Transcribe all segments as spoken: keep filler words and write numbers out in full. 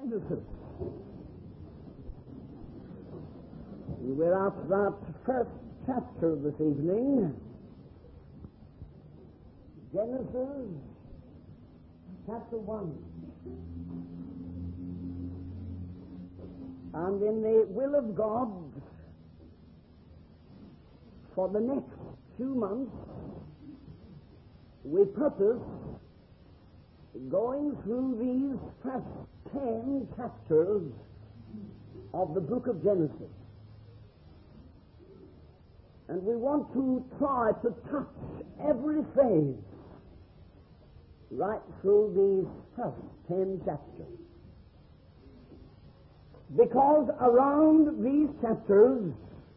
Genesis. We're at that first chapter this evening. Genesis chapter one. And in the will of God, for the next two months, we purpose going through these first ten chapters of the book of Genesis. And we want to try to touch every phase right through these first ten chapters. Because around these chapters,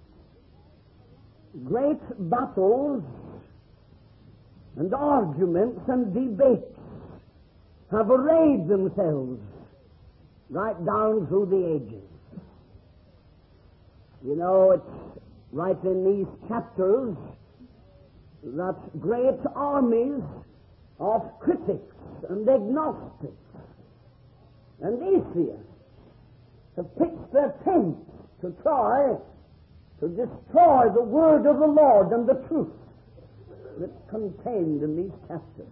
great battles and arguments and debates have arrayed themselves right down through the ages. You know, it's right in these chapters that great armies of critics and agnostics and atheists have pitched their tents to try to destroy the word of the Lord and the truth that's contained in these chapters.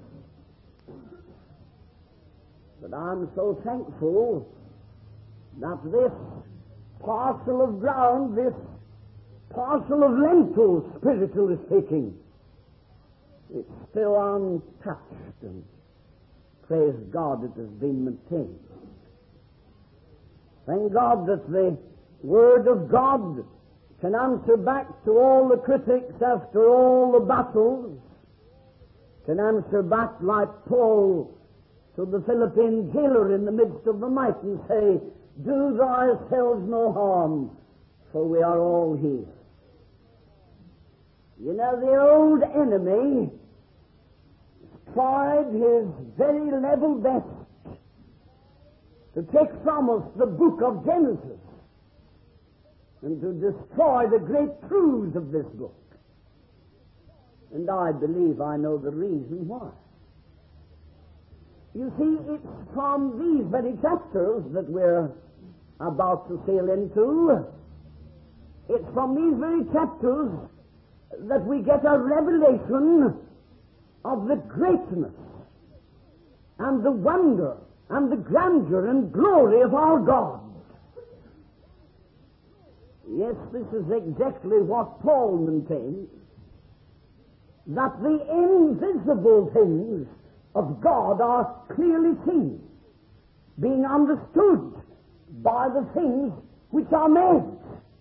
But I'm so thankful that this parcel of ground, this parcel of lentils, spiritually speaking, it's still untouched, and praise God it has been maintained. Thank God that the Word of God can answer back to all the critics after all the battles, can answer back like Paul to the Philippine jailer in the midst of the night and say, do thyself no harm, for we are all here. You know, the old enemy tried his very level best to take from us the book of Genesis and to destroy the great truths of this book. And I believe I know the reason why. You see, it's from these very chapters that we're about to sail into. It's from these very chapters that we get a revelation of the greatness and the wonder and the grandeur and glory of our God. Yes, this is exactly what Paul maintains, that the invisible things of God are clearly seen, being understood by the things which are made.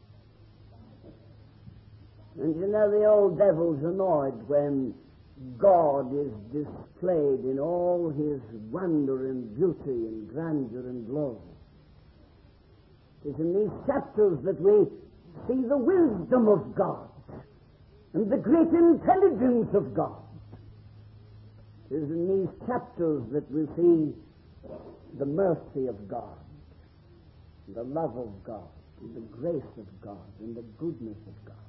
And you know, the old devil's annoyed when God is displayed in all his wonder and beauty and grandeur and glory. It is in these chapters that we see the wisdom of God and the great intelligence of God. It is in these chapters that we see the mercy of God, the love of God, and the grace of God, and the goodness of God.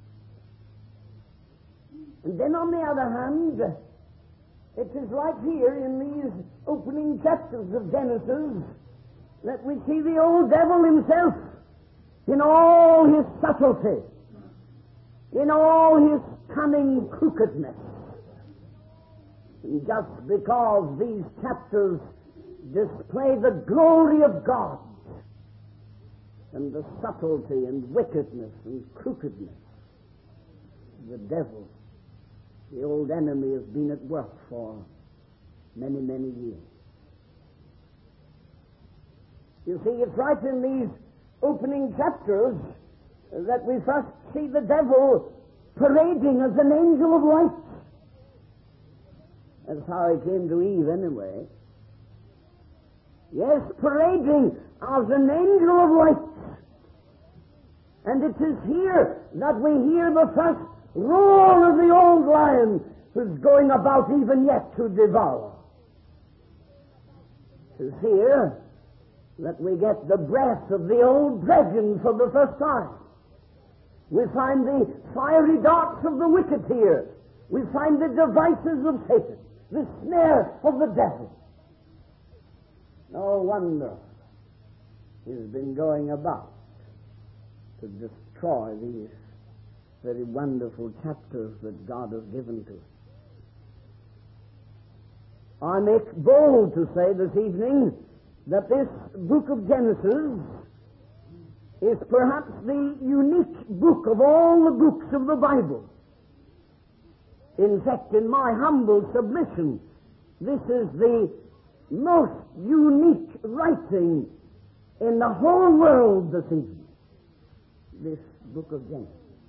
And then on the other hand, it is right here in these opening chapters of Genesis that we see the old devil himself in all his subtlety, in all his cunning crookedness. And just because these chapters display the glory of God and the subtlety and wickedness and crookedness, the devil, the old enemy, has been at work for many, many years. You see, it's right in these opening chapters that we first see the devil parading as an angel of light. That's how he came to Eve anyway. Yes, parading as an angel of light. And it is here that we hear the first roar of the old lion who's going about even yet to devour. It is here that we get the breath of the old dragon for the first time. We find the fiery darts of the wicked here. We find the devices of Satan, the snare of the devil. No wonder has been going about to destroy these very wonderful chapters that God has given to us. I make bold to say this evening that this book of Genesis is perhaps the unique book of all the books of the Bible. In fact, in my humble submission, this is the most unique writing in the whole world this evening. This book of Genesis.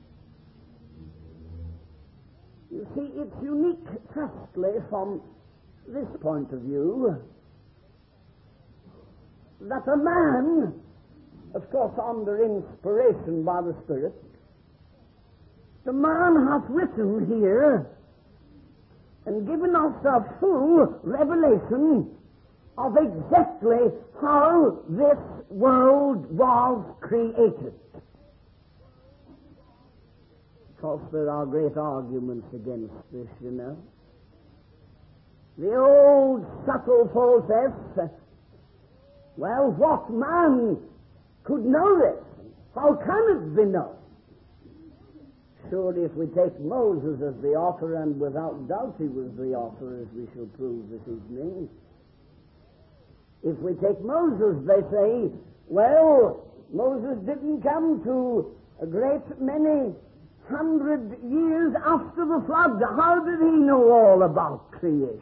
You see, it's unique firstly from this point of view, that a man, of course under inspiration by the Spirit, the man hath written here and given us a full revelation of exactly how this world was created. Because there are great arguments against this, you know. The old subtle false says, well, what man could know this? How can it be known? Surely if we take Moses as the author, and without doubt he was the author, as we shall prove this evening. If we take Moses, they say, well, Moses didn't come to a great many hundred years after the flood. How did he know all about creation?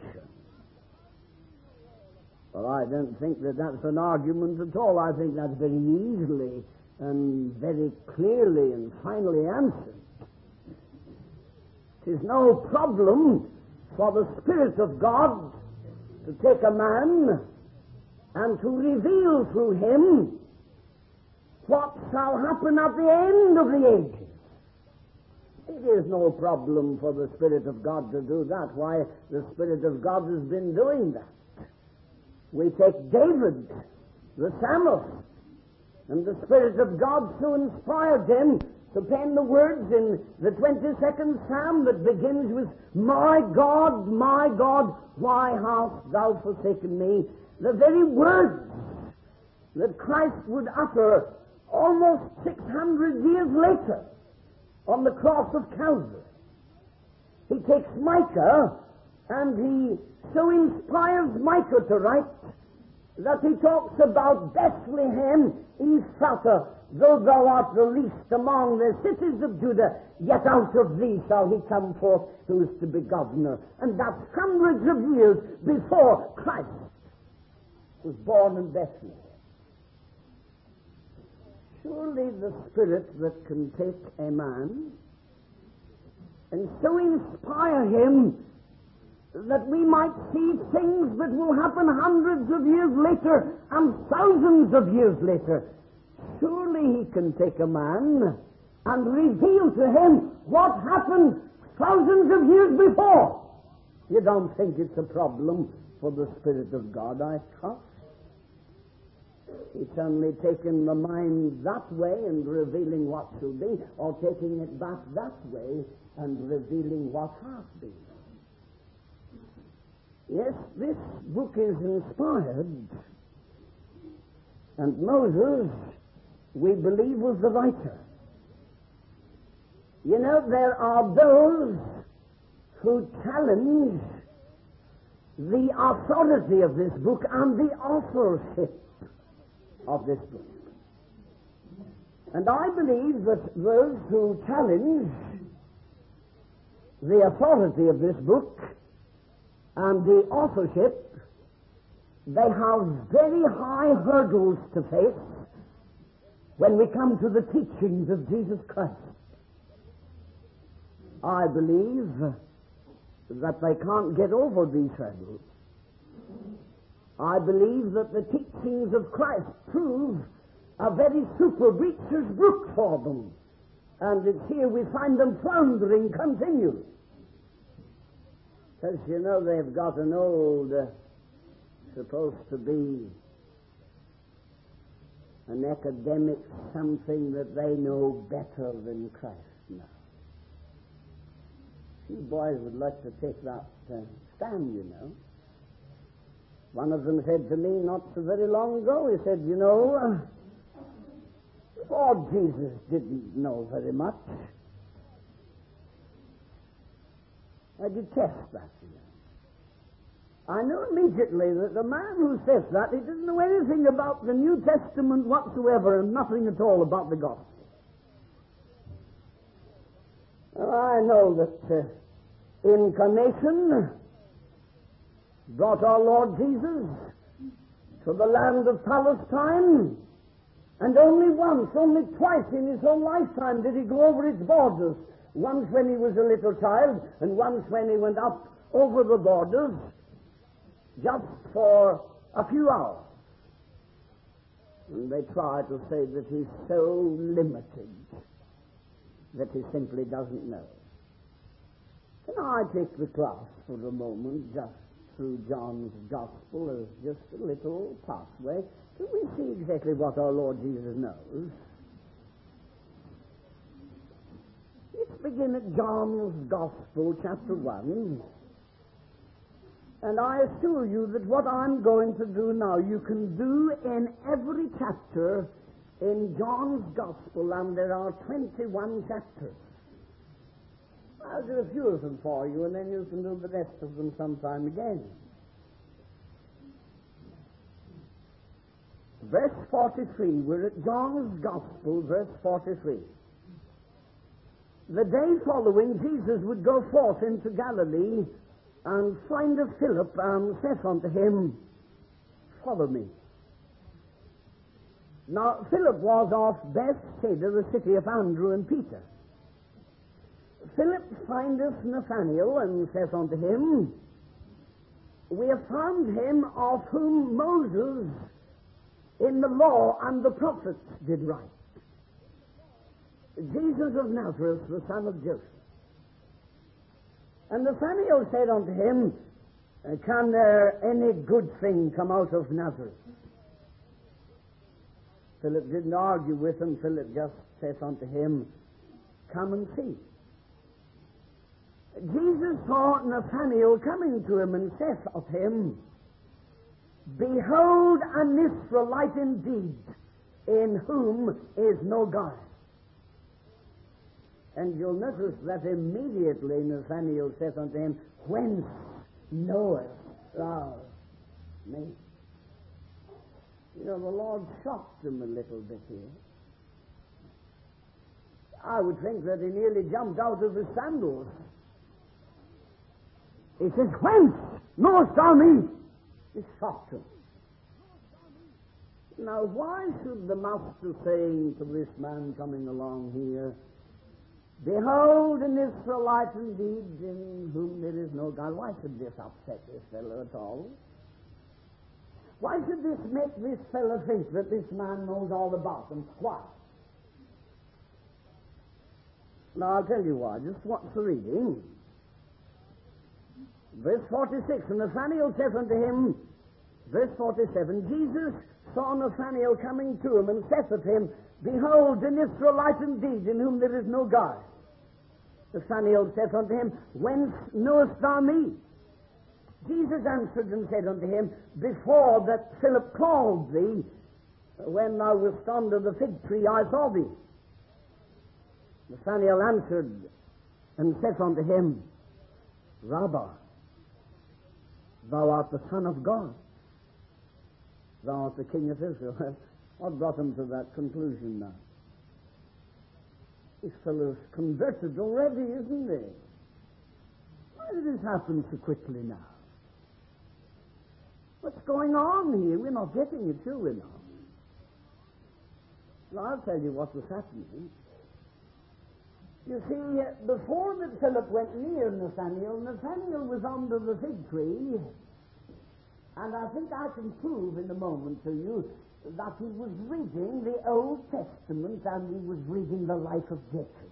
Well, I don't think that that's an argument at all. I think that's very easily and very clearly and finally answered. It is no problem for the Spirit of God to take a man and to reveal through him what shall happen at the end of the ages. It is no problem for the Spirit of God to do that. Why, the Spirit of God has been doing that. We take David, the psalmist, and the Spirit of God so inspired him to pen the words in the twenty-second Psalm that begins with, my God, my God, why hast thou forsaken me? The very words that Christ would utter almost six hundred years later on the cross of Calvary. He takes Micah, and he so inspires Micah to write that he talks about Bethlehem Ephratah, though thou art the least among the cities of Judah, yet out of thee shall he come forth who is to be governor. And that's hundreds of years before Christ was born in Bethlehem. Surely the Spirit that can take a man and so inspire him that we might see things that will happen hundreds of years later and thousands of years later. Surely he can take a man and reveal to him what happened thousands of years before. You don't think it's a problem for the Spirit of God, I trust. It's only taking the mind that way and revealing what shall be, or taking it back that way and revealing what has been. Yes, this book is inspired, and Moses, we believe, was the writer. You know, there are those who challenge the authority of this book and the authorship of this book. And I believe that those who challenge the authority of this book and the authorship, they have very high hurdles to face when we come to the teachings of Jesus Christ. I believe that they can't get over these hurdles. I believe that the teachings of Christ prove a very super breacher's brook for them, and it's here we find them floundering continually. Because, you know, they've got an old, uh, supposed to be an academic something that they know better than Christ now. You boys would like to take that uh, stand, you know. One of them said to me not so very long ago, he said, you know, uh, Lord Jesus didn't know very much. I detest that, you know. I knew immediately that the man who says that, he doesn't know anything about the New Testament whatsoever and nothing at all about the gospel. Well, I know that uh, incarnation brought our Lord Jesus to the land of Palestine, and only once, only twice in his whole lifetime did he go over its borders. Once when he was a little child, and once when he went up over the borders just for a few hours. And they try to say that he's so limited that he simply doesn't know. Can I take the class for a moment just through John's Gospel as just a little pathway? Can we see exactly what our Lord Jesus knows? Let's begin at John's Gospel, chapter one. And I assure you that what I'm going to do now, you can do in every chapter in John's Gospel, and there are twenty-one chapters. I'll do a few of them for you, and then you can do the rest of them sometime again. Verse forty-three, we're at John's Gospel, verse forty-three. The day following, Jesus would go forth into Galilee, and findeth Philip, and saith unto him, Follow me. Now, Philip was of Bethsaida, the city of Andrew and Peter. Philip findeth Nathanael, and saith unto him, We have found him of whom Moses in the law and the prophets did write, Jesus of Nazareth, the son of Joseph. And Nathanael said unto him, Can there any good thing come out of Nazareth? Philip didn't argue with him. Philip just saith unto him, Come and see. Jesus saw Nathanael coming to him, and saith of him, Behold an Israelite indeed, in whom is no guile. And you'll notice that immediately Nathanael saith unto him, Whence knowest thou me? You know, the Lord shocked him a little bit here. I would think that he nearly jumped out of his sandals. He says, Whence knowest thou me? It shocked him. Now, why should the master saying to this man coming along here, Behold an Israelite indeed, in whom there is no God? Why should this upset this fellow at all? Why should this make this fellow think that this man knows all about him? Why? Now, I'll tell you why. Just watch the reading. Verse forty-six, And Nathanael saith unto him, verse forty-seven, Jesus saw Nathanael coming to him, and saith of him, Behold an Israelite indeed, in whom there is no guile. Nathanael saith unto him, Whence knowest thou me? Jesus answered and said unto him, Before that Philip called thee, when thou wast under the fig tree, I saw thee. Nathanael answered and saith unto him, Rabbi, thou art the Son of God. Thou art the King of Israel. What brought him to that conclusion now? This fellow's converted already, isn't he? Why did this happen so quickly now? What's going on here? We're not getting it, sure we're not. Well, I'll tell you what was happening. You see, before that Philip went near Nathanael, Nathanael was under the fig tree, and I think I can prove in a moment to you that he was reading the Old Testament, and he was reading the life of Jacob.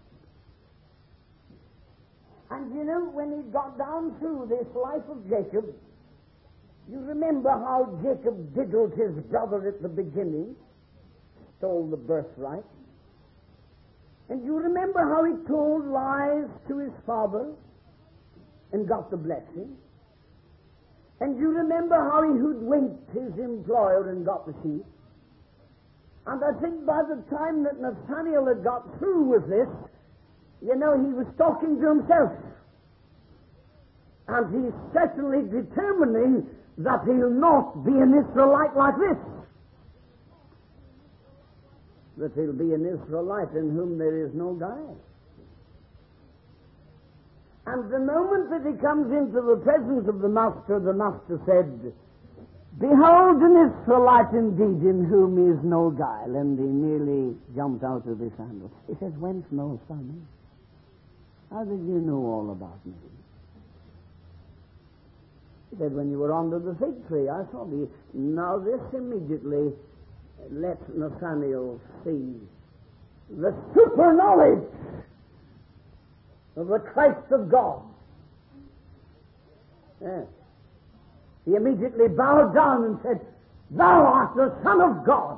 And you know, when he got down through this life of Jacob, you remember how Jacob diddled his brother at the beginning, stole the birthright. And you remember how he told lies to his father and got the blessing. And you remember how he hoodwinked his employer and got the sheep. And I think by the time that Nathanael had got through with this, you know, he was talking to himself. And he's certainly determining that he'll not be an Israelite like this. That he'll be an Israelite in whom there is no guile. And the moment that he comes into the presence of the Master, the Master said, "Behold an Israelite indeed in whom is no guile." And he nearly jumped out of his sandals. He says, "Whence knowest thou me? How did you know all about me?" He said, "When you were under the fig tree, I saw thee." Now this immediately lets Nathanael see the super knowledge of the Christ of God. Yes. He immediately bowed down and said, "Thou art the Son of God.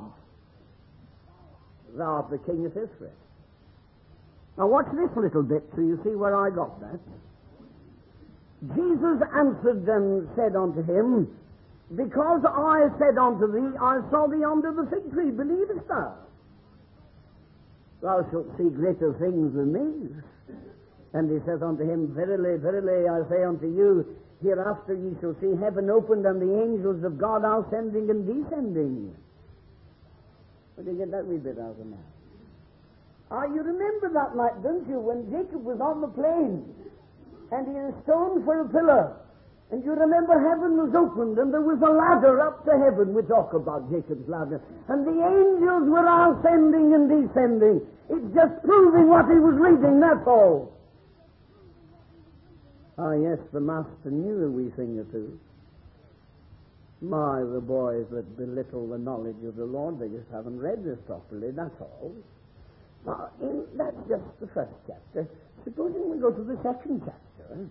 Thou art the King of Israel." Now watch this little bit so you see where I got that. Jesus answered and said unto him, "Because I said unto thee, I saw thee under the fig tree, believest thou? Thou shalt see greater things than these." And he said unto him, "Verily, verily, I say unto you, hereafter ye shall see heaven opened and the angels of God ascending and descending." Where did you get that wee bit out of now? Ah, you remember that night, don't you, when Jacob was on the plain and he had a stone for a pillar. And you remember heaven was opened and there was a ladder up to heaven. We talk about Jacob's ladder. And the angels were ascending and descending. It's just proving what he was reading, that's all. Ah, yes, the Master knew a wee thing or two. My, the boys that belittle the knowledge of the Lord, they just haven't read this properly, that's all. Now, in, that's just the first chapter. Supposing we go to the second chapter.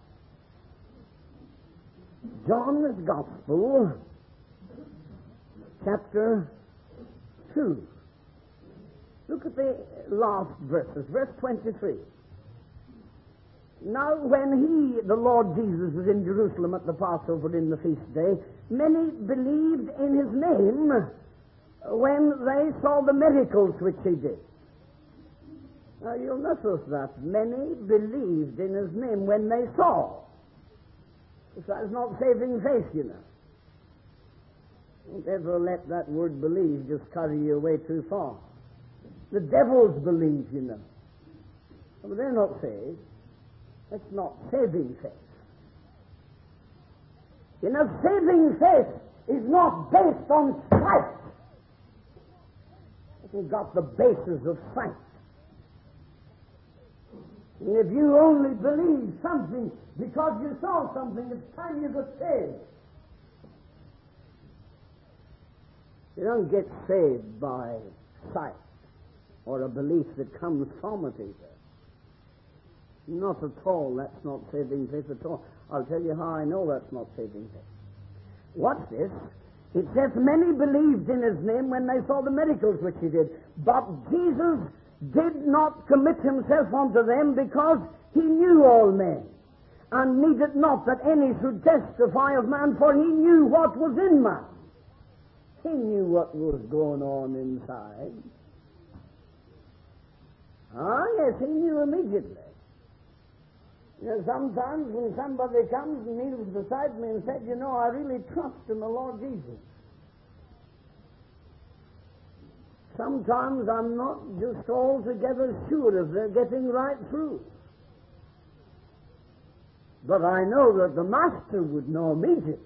John's Gospel, chapter two. Look at the last verses, verse twenty-three. Now when he, the Lord Jesus, was in Jerusalem at the Passover in the feast day, many believed in his name when they saw the miracles which he did. Now you'll notice that many believed in his name when they saw. That's not saving faith, you know. Don't ever let that word believe just carry you away too far. The devils believe, you know. But they're not saved. That's not saving faith. You know, saving faith is not based on sight. It's got the basis of sight. And if you only believe something because you saw something, it's time you got saved. You don't get saved by sight or a belief that comes from it either. Not at all. That's not saving faith at all. I'll tell you how I know that's not saving faith. Watch this. It says, many believed in his name when they saw the miracles which he did. But Jesus did not commit himself unto them, because he knew all men, and needed not that any should testify of man, for he knew what was in man. He knew what was going on inside. Ah, yes, he knew immediately. You know, sometimes when somebody comes and kneels beside me and said, you know, I really trust in the Lord Jesus. Sometimes I'm not just altogether sure if they're getting right through. But I know that the Master would know immediately.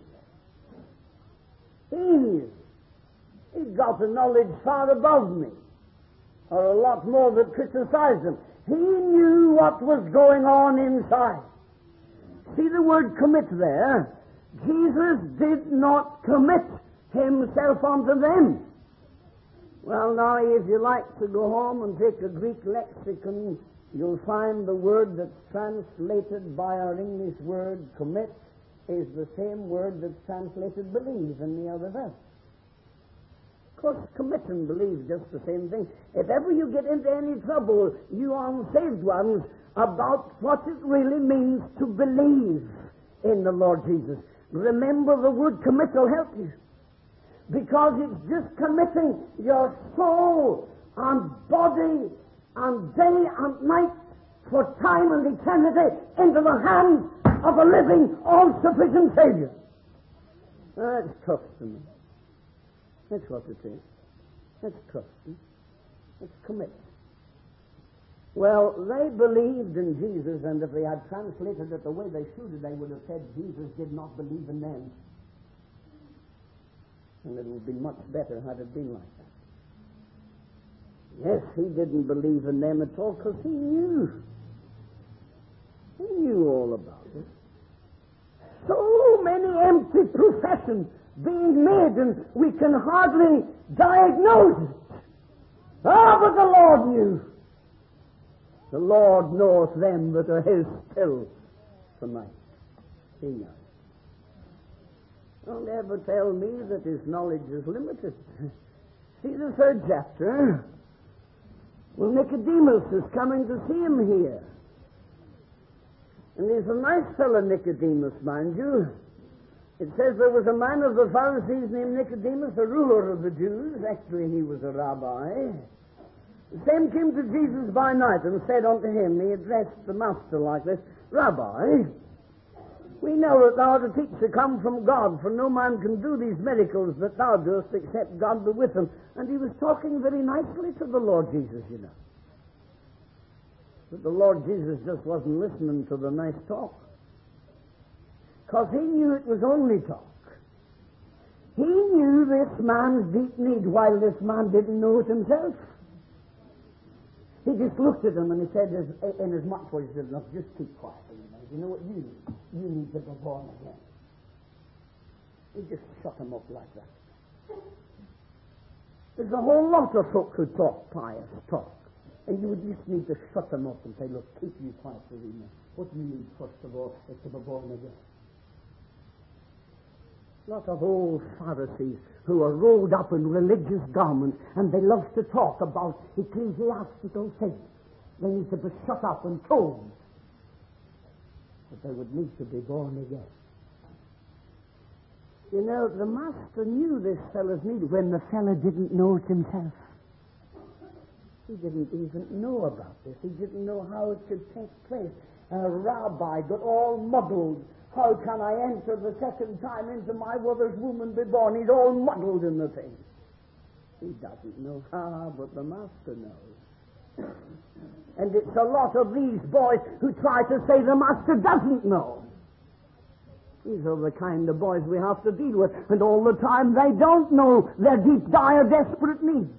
He knew. He'd got a knowledge far above me, or a lot more that criticized him. He knew what was going on inside. See the word commit there? Jesus did not commit himself unto them. Well, now, if you like to go home and take a Greek lexicon, you'll find the word that's translated by our English word commit is the same word that's translated believe in the other verse. Of course, commit and believe just the same thing. If ever you get into any trouble, you unsaved ones, about what it really means to believe in the Lord Jesus, remember the word commit will help you. because it's just committing your soul and body and day and night for time and eternity into the hands of a living, all-sufficient Savior. That's trusting. That's what it is. That's trusting. That's commitment. Well, they believed in Jesus, and if they had translated it the way they should, they would have said Jesus did not believe in them. And it would have been much better had it been like that. Yes, he didn't believe in them at all because he knew. He knew all about it. So many empty professions being made, and we can hardly diagnose it. Ah, but the Lord knew. The Lord knoweth them that are his still tonight. He knows. Don't ever tell me that his knowledge is limited. See the third chapter. Well, Nicodemus is coming to see him here. And he's a nice fellow, Nicodemus, mind you. It says there was a man of the Pharisees named Nicodemus, a ruler of the Jews. Actually, he was a rabbi. The same came to Jesus by night and said unto him, he addressed the master like this, Rabbi, we know that thou art a teacher come from God, for no man can do these miracles that thou doest except God be with him. And he was talking very nicely to the Lord Jesus, you know. But the Lord Jesus just wasn't listening to the nice talk. Because he knew it was only talk. He knew this man's deep need while this man didn't know it himself. He just looked at him and he said, in as much words, he said, look, just keep quiet. You know what you need? You need to be born again. He just shut him up like that. There's a whole lot of folk who talk pious talk. And you would just need to shut them up and say, look, keep you quiet for a minute. What you need, first of all, is to be born again. A lot of old Pharisees who are rolled up in religious garments, and they love to talk about ecclesiastical things. They need to be shut up and told. But they would need to be born again. You know, the master knew this fellow's need when the fellow didn't know it himself. He didn't even know about this. He didn't know how it could take place. A rabbi got all muddled. How can I enter the second time into my mother's womb and be born? He's all muddled in the thing. He doesn't know how, but the master knows. And it's a lot of these boys who try to say the master doesn't know. These are the kind of boys we have to deal with, and all the time they don't know their deep, dire, desperate needs.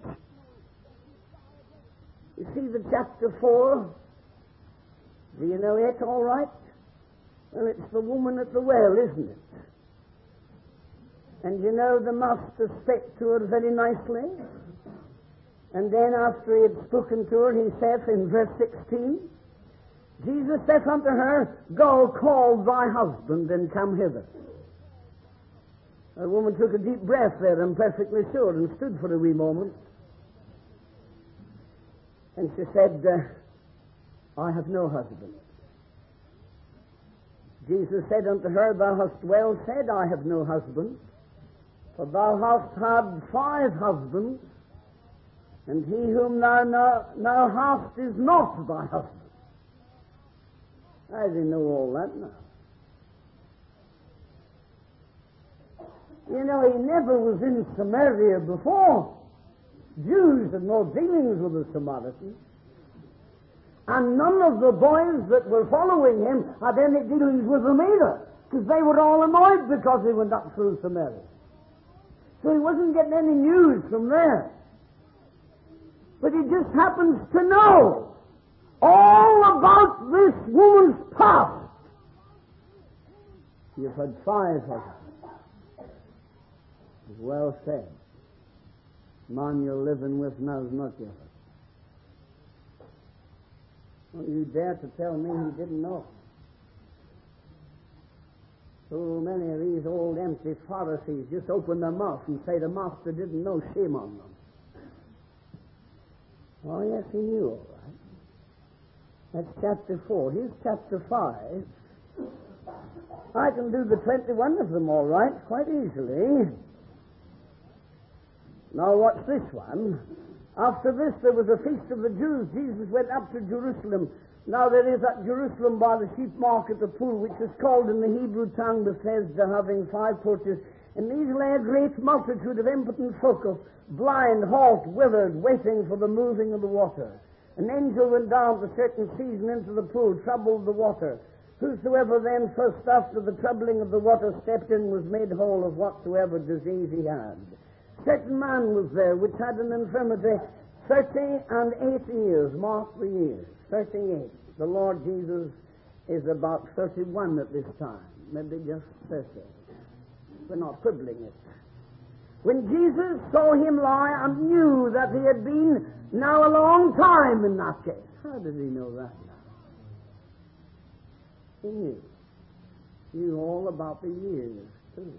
You see the chapter four? Do you know it all right? Well, it's the woman at the well, isn't it? And you know the master spake to her very nicely. And then after he had spoken to her, he saith in verse sixteen, Jesus saith unto her, Go, call thy husband, and come hither. The woman took a deep breath there, and perfectly sure, and stood for a wee moment. And she said, uh, I have no husband. Jesus said unto her, Thou hast well said, I have no husband, for thou hast had five husbands, and he whom thou now, now hast is not thy husband. I didn't know all that now. You know, he never was in Samaria before. Jews had no dealings with the Samaritans. And none of the boys that were following him had any dealings with them either, because they were all annoyed because he went up through Samaria. So he wasn't getting any news from there. But he just happens to know all about this woman's past. You've had five husbands. It's well said. Man you're living with now is not yours. Don't you dare to tell me he didn't know. So many of these old empty Pharisees just open their mouth and say the master didn't know. Shame on them. Oh, yes, he knew all right. That's chapter four. Here's chapter five. I can do the twenty-one of them all right, quite easily. Now watch this one. After this there was a feast of the Jews. Jesus went up to Jerusalem. Now there is at Jerusalem by the sheep market a pool, which is called in the Hebrew tongue Bethesda, having five porches. And these lay a great multitude of impotent folk, of blind, halt, withered, waiting for the moving of the water. An angel went down at a certain season into the pool, troubled the water. Whosoever then first after the troubling of the water stepped in was made whole of whatsoever disease he had. Certain man was there which had an infirmity thirty and eight years. Mark the years. Thirty-eight. The Lord Jesus is about thirty-one at this time. Maybe just thirty. We're not quibbling it. When Jesus saw him lie and knew that he had been now a long time in that case. How did he know that now? He knew. He knew all about the years, too.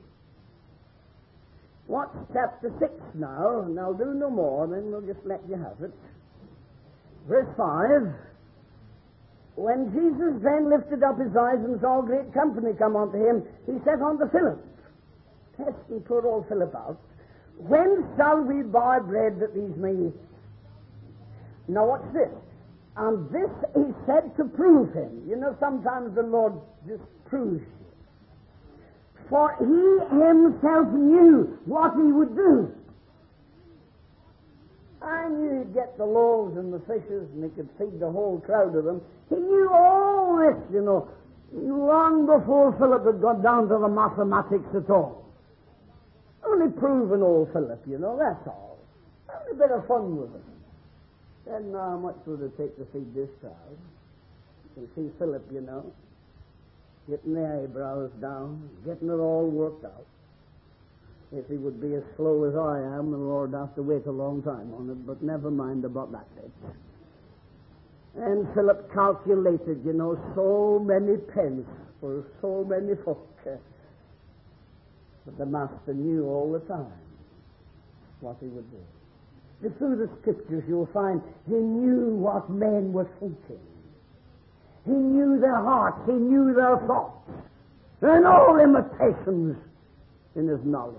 Watch chapter six now, and I'll do no more, then we'll just let you have it. Verse five. When Jesus then lifted up his eyes and saw great company come unto him, he said unto Philip, test and put old Philip out, when shall we buy bread that these may eat? Now what's this? And this he said to prove him. You know, sometimes the Lord just proves you. For he himself knew what he would do. I knew he'd get the loaves and the fishes and he could feed the whole crowd of them. He knew all this, you know, long before Philip had got down to the mathematics at all. Only proving old Philip, you know, that's all. Having a bit of fun with him. Then how much would it take to feed this crowd? You can see Philip, you know, getting the eyebrows down, getting it all worked out. If he would be as slow as I am, the Lord has to wait a long time on it, but never mind about that bit. And Philip calculated, you know, so many pence for so many folk. But the Master knew all the time what he would do. Through the Scriptures you'll find he knew what men were thinking. He knew their hearts, he knew their thoughts, and all limitations in his knowledge.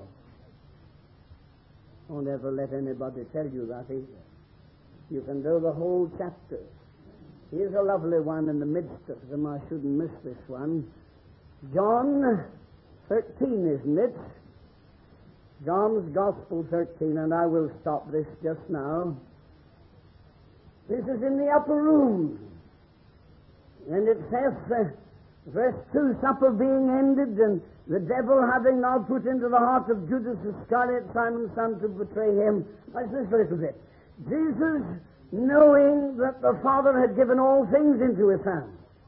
Don't ever let anybody tell you that either. You can do the whole chapter. Here's a lovely one in the midst of them. I shouldn't miss this one. John thirteen, isn't it? John's Gospel thirteen, and I will stop this just now. This is in the upper room. And it says, uh, verse two, supper being ended, and the devil having now put into the heart of Judas Iscariot, Simon's son, to betray him. Watch this a little bit. Jesus, knowing that the Father had given all things into his hand,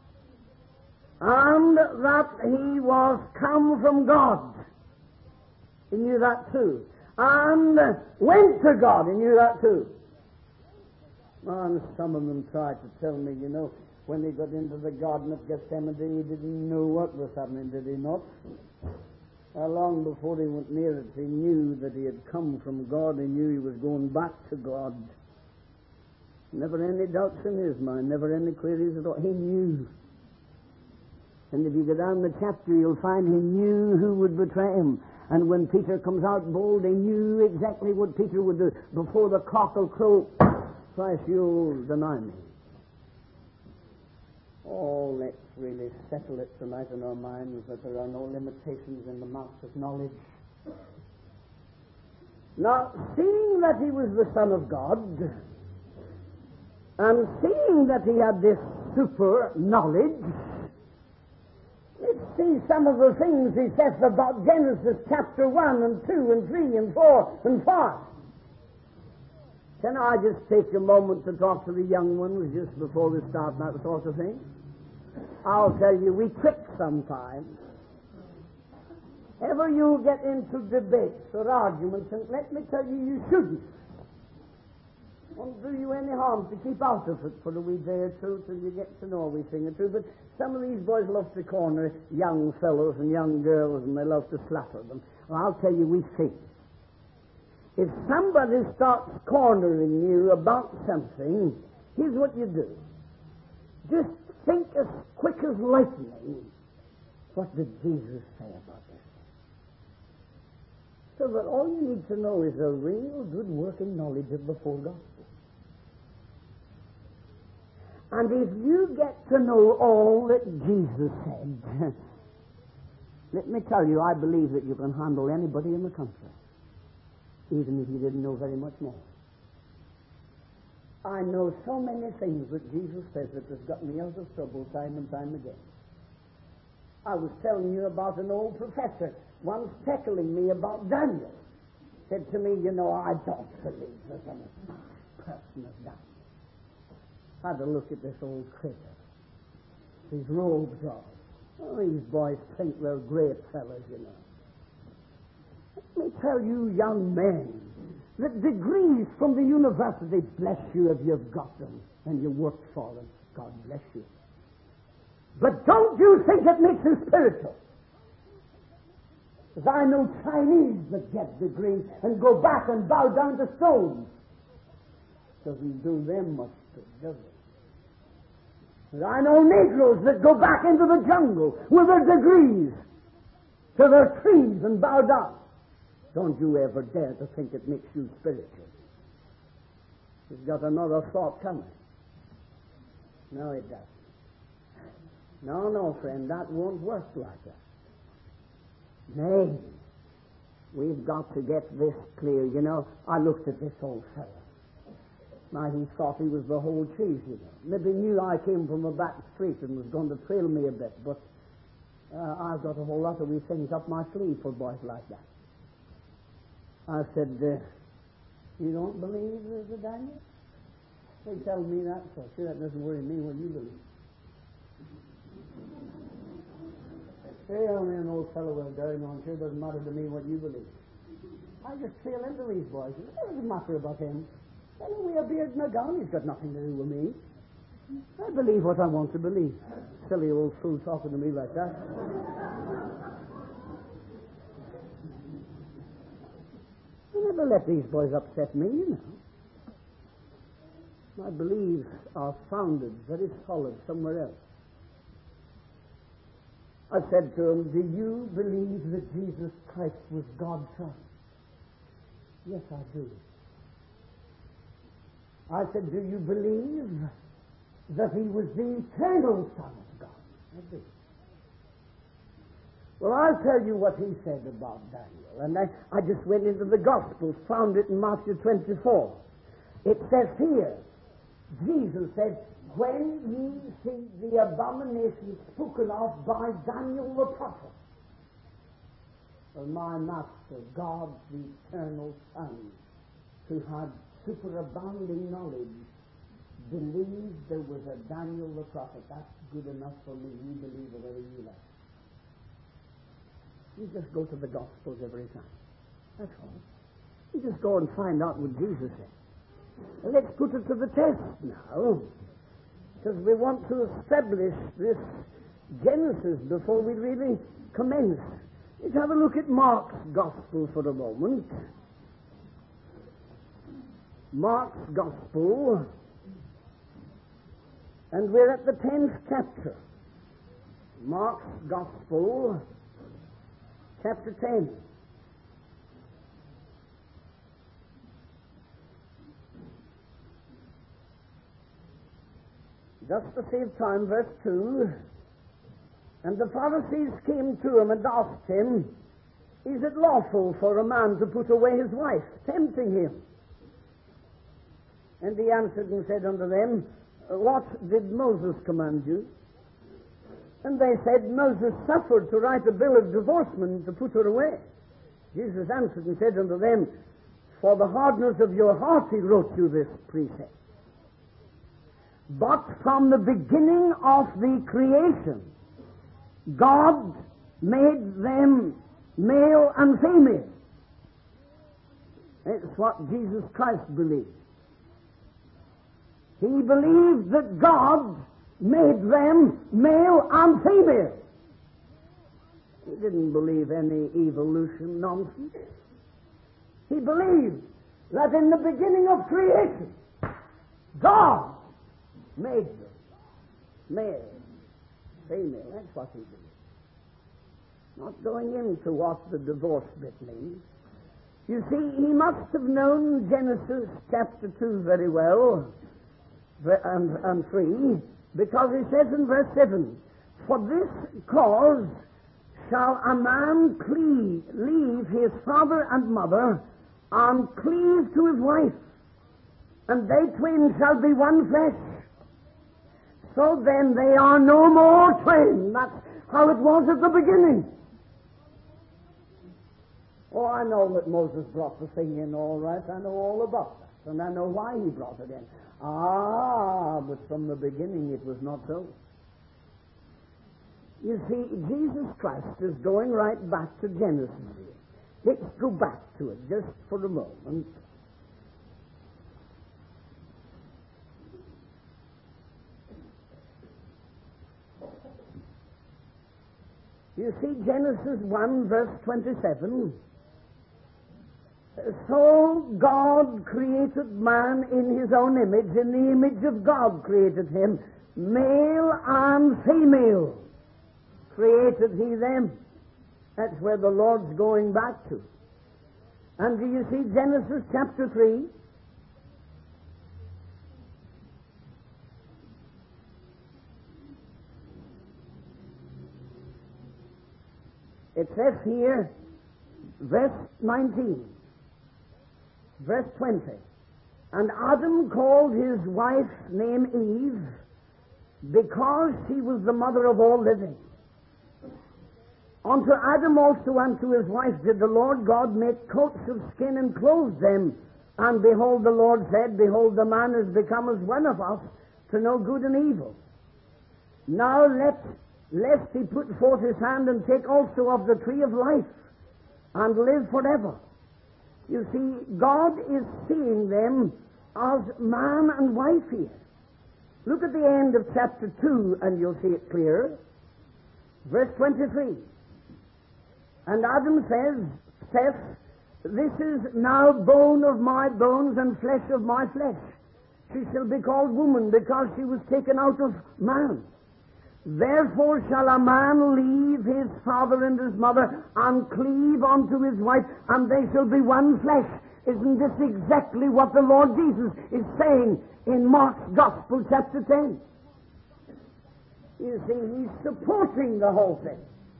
and that he was come from God, he knew that too, and went to God, he knew that too. And some of them tried to tell me, you know, when he got into the Garden of Gethsemane, he didn't know what was happening, did he not? How long before he went near it, he knew that he had come from God. He knew he was going back to God. Never any doubts in his mind, never any queries at all. He knew. And if you go down the chapter, you'll find he knew who would betray him. And when Peter comes out bold, he knew exactly what Peter would do. Before the cock will crow, twice you'll deny me. Oh, let's really settle it tonight in our minds that there are no limitations in the Master's knowledge. Now, seeing that he was the Son of God, and seeing that he had this super knowledge, let's see some of the things he says about Genesis chapter one and two and three and four and five. Can I just take a moment to talk to the young ones just before we start that sort of thing? I'll tell you, we trick sometimes. Ever you get into debates or arguments, and let me tell you, you shouldn't. It won't do you any harm to keep out of it for a wee day or two till you get to know a wee thing or two. But some of these boys love to corner young fellows and young girls, and they love to flatter them. Well, I'll tell you, we see. If somebody starts cornering you about something, here's what you do. Just think as quick as lightning, what did Jesus say about this? So that all you need to know is a real good working knowledge of the full gospel. And if you get to know all that Jesus said, let me tell you, I believe that you can handle anybody in the country, even if you didn't know very much more. I know so many things that Jesus says that has got me out of trouble time and time again. I was telling you about an old professor once tackling me about Daniel. Said to me, you know, I don't believe there's any person of Daniel. Had a look at this old critter. His robes on. Oh, these boys think they're great fellas, you know. Let me tell you, young men, that degrees from the university, bless you if you've got them and you worked for them. God bless you. But don't you think it makes you spiritual? Because I know Chinese that get degrees and go back and bow down to stones. Doesn't do them much good, does it? And I know Negroes that go back into the jungle with their degrees to their trees and bow down. Don't you ever dare to think it makes you spiritual. You've got another thought coming. No, it doesn't. No, no, friend, that won't work like that. Nay, we've got to get this clear. You know, I looked at this old fellow. Now, he thought he was the whole cheese, you know. Maybe knew I came from a back street and was going to trail me a bit, but uh, I've got a whole lot of wee things up my sleeve for boys like that. I said, uh, you don't believe there's a Daniel? They tell me that, so sure, that doesn't worry me what you believe. Hey, only an old fellow with a dairy on, sure doesn't matter to me what you believe. I just trail into these boys. It doesn't matter about him. Anyway, a beard and a gown, he's got nothing to do with me. I believe what I want to believe. Silly old fool talking to me like that. I never let these boys upset me, you know. My beliefs are founded very solid somewhere else. I said to him, do you believe that Jesus Christ was God's Son? Yes, I do. I said, do you believe that he was the eternal Son of God? I do. Well, I'll tell you what he said about Daniel. And I, I just went into the Gospels, found it in Matthew twenty-four. It says here, Jesus said, when ye see the abomination spoken of by Daniel the prophet, for my master, God the eternal Son, who had superabounding knowledge, believed there was a Daniel the prophet. That's good enough for me. You believe whatever you like. You just go to the Gospels every time. That's all. You just go and find out what Jesus said. And let's put it to the test now, because we want to establish this Genesis before we really commence. Let's have a look at Mark's Gospel for a moment. Mark's Gospel, and we're at the tenth chapter. Mark's Gospel, chapter ten. Just to save time, verse two. And the Pharisees came to him and asked him, is it lawful for a man to put away his wife, tempting him? And he answered and said unto them, what did Moses command you? And they said, Moses suffered to write a bill of divorcement to put her away. Jesus answered and said unto them, for the hardness of your heart he wrote you this precept. But from the beginning of the creation, God made them male and female. It's what Jesus Christ believed. He believed that God made them male and female. He didn't believe any evolution nonsense. He believed that in the beginning of creation, God made them male, female. That's what he believed. Not going into what the divorce bit means. You see, he must have known Genesis chapter two very well, and, and three, because he says in verse seven, for this cause shall a man cleave, leave his father and mother, and cleave to his wife, and they twain shall be one flesh. So then they are no more twain. That's how it was at the beginning. Oh, I know that Moses brought the thing in all right. I know all about that. And I know why he brought it in. Ah, but from the beginning it was not so. You see, Jesus Christ is going right back to Genesis here. Let's go back to it just for a moment. You see, Genesis one, verse twenty-seven. So God created man in his own image. In the image of God created him. Male and female created he them. That's where the Lord's going back to. And do you see Genesis chapter three? It says here, verse nineteen, verse twenty, and Adam called his wife's name Eve, because she was the mother of all living. Unto Adam also and to his wife did the Lord God make coats of skin and clothe them. And behold, the Lord said, behold, the man is become as one of us, to know good and evil. Now let lest he put forth his hand and take also of the tree of life, and live forever. You see, God is seeing them as man and wife here. Look at the end of chapter two, and you'll see it clearer. Verse twenty-three. And Adam says, saith, this is now bone of my bones and flesh of my flesh. She shall be called woman, because she was taken out of man. Therefore shall a man leave his father and his mother, and cleave unto his wife, and they shall be one flesh. Isn't this exactly what the Lord Jesus is saying in Mark's Gospel, chapter ten? You see, he's supporting the whole thing.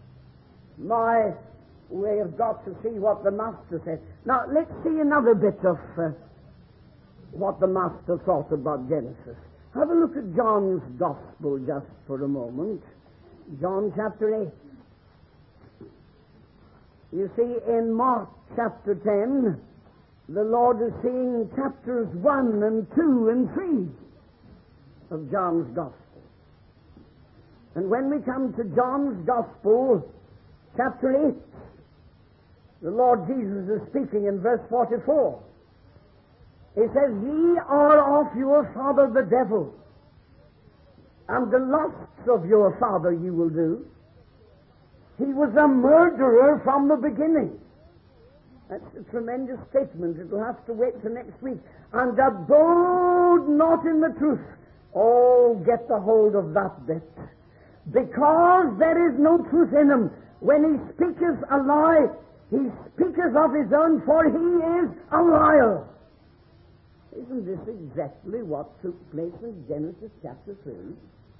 My, we have got to see what the Master said. Now, let's see another bit of uh, what the Master thought about Genesis. Have a look at John's Gospel just for a moment. John chapter eight. You see, in Mark chapter ten, the Lord is seeing chapters one and two and three of John's Gospel. And when we come to John's Gospel, chapter eight, the Lord Jesus is speaking in verse forty-four. He says, ye are of your father the devil, and the lusts of your father you will do. He was a murderer from the beginning. That's a tremendous statement. It will have to wait till next week. And abode not in the truth. Oh, get the hold of that bit. Because there is no truth in him. When he speaketh a lie, he speaketh of his own, for he is a liar. Isn't this exactly what took place in Genesis chapter three?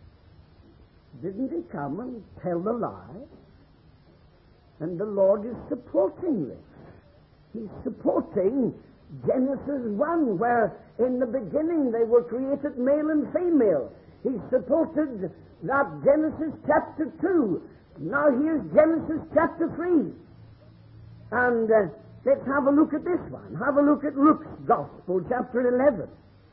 Didn't he come and tell the lie? And the Lord is supporting this. He's supporting Genesis one, where in the beginning they were created male and female. He supported that Genesis chapter two. Now here's Genesis chapter three. And uh, let's have a look at this one. Have a look at Luke's Gospel, chapter eleven.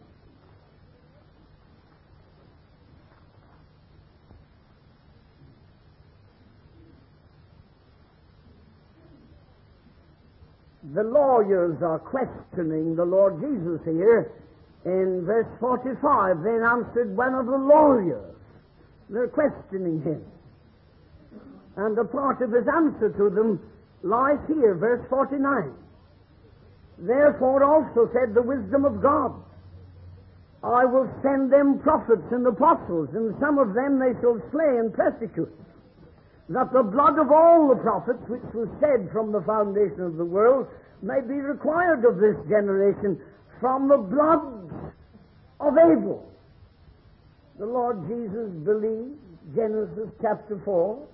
The lawyers are questioning the Lord Jesus here. In verse forty-five, they answered one of the lawyers. They're questioning him. And a part of his answer to them lies here, verse forty-nine. Therefore also said the wisdom of God, I will send them prophets and apostles, and some of them they shall slay and persecute, that the blood of all the prophets, which was shed from the foundation of the world, may be required of this generation from the blood of Abel. The Lord Jesus believed, Genesis chapter four,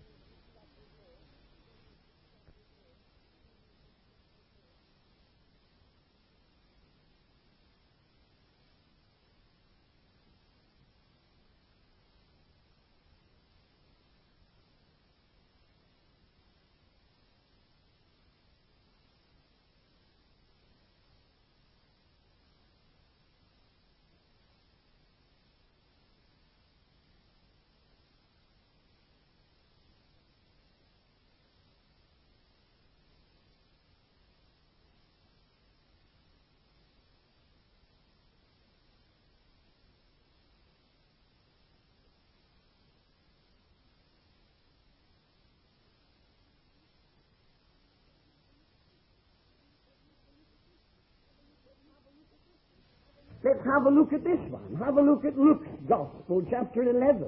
let's have a look at this one. Have a look at Luke's Gospel, chapter eleven.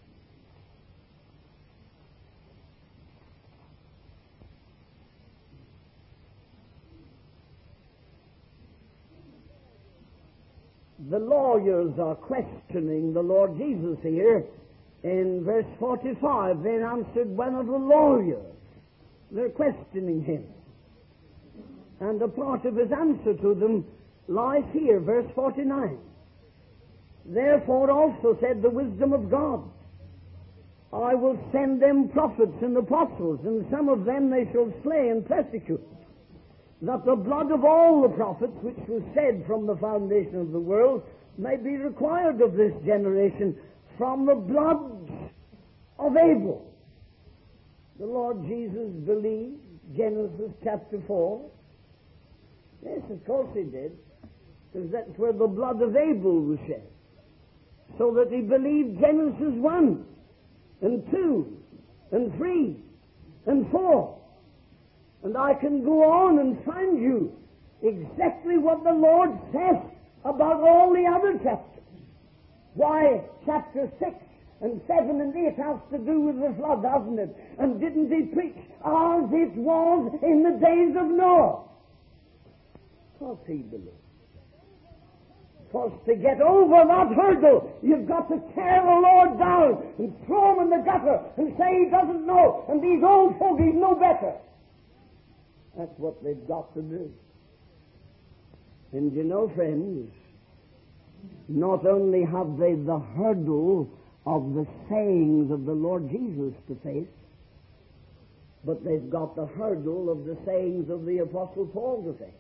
The lawyers are questioning the Lord Jesus here. In verse forty-five, they answered one of the lawyers. They're questioning him. And a part of his answer to them lies here, verse forty-nine. Therefore also said the wisdom of God, I will send them prophets and apostles, and some of them they shall slay and persecute, that the blood of all the prophets, which was said from the foundation of the world, may be required of this generation from the blood of Abel. The Lord Jesus believed, Genesis chapter four. Yes, of course he did, because that's where the blood of Abel was shed. So that he believed Genesis one, and two, and three, and four. And I can go on and find you exactly what the Lord says about all the other chapters. Why, chapter six and seven and eight has to do with the flood, doesn't it? And didn't he preach as it was in the days of Noah? Of course he believed. Because to get over that hurdle, you've got to tear the Lord down and throw him in the gutter and say he doesn't know, and these old fogies know better. That's what they've got to do. And you know, friends, not only have they the hurdle of the sayings of the Lord Jesus to face, but they've got the hurdle of the sayings of the Apostle Paul to face.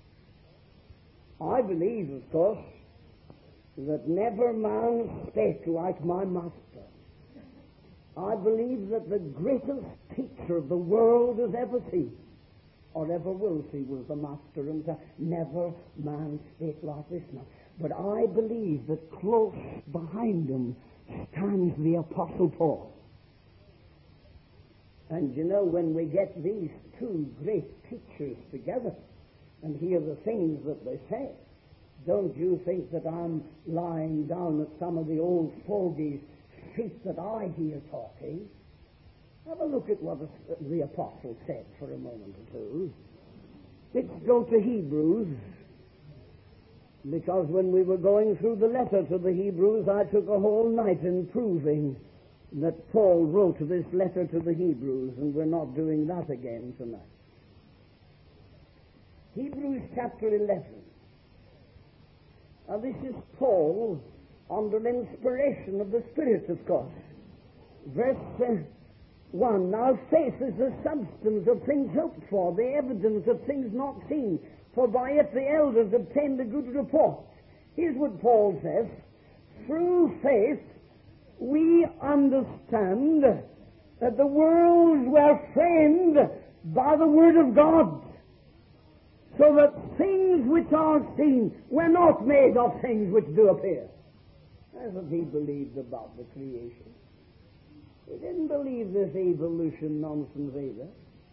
I believe, of course, that never man spake like my master. I believe that the greatest teacher the world has ever seen, or ever will see, was the Master himself. Never man spake like this man. But I believe that close behind him stands the Apostle Paul. And you know, when we get these two great teachers together and hear the things that they say, don't you think that I'm lying down at some of the old fogies' feet that I hear talking? Have a look at what the apostle said for a moment or two. Let's go to Hebrews, because when we were going through the letter to the Hebrews, I took a whole night in proving that Paul wrote this letter to the Hebrews, and we're not doing that again tonight. Hebrews chapter eleven. Now this is Paul under inspiration of the Spirit, of course. Verse uh, one, now faith is the substance of things hoped for, the evidence of things not seen, for by it the elders obtained a good report. Here's what Paul says, through faith we understand that the worlds were framed by the Word of God, so that things which are seen were not made of things which do appear. That's what he believed about the creation. He didn't believe this evolution nonsense either.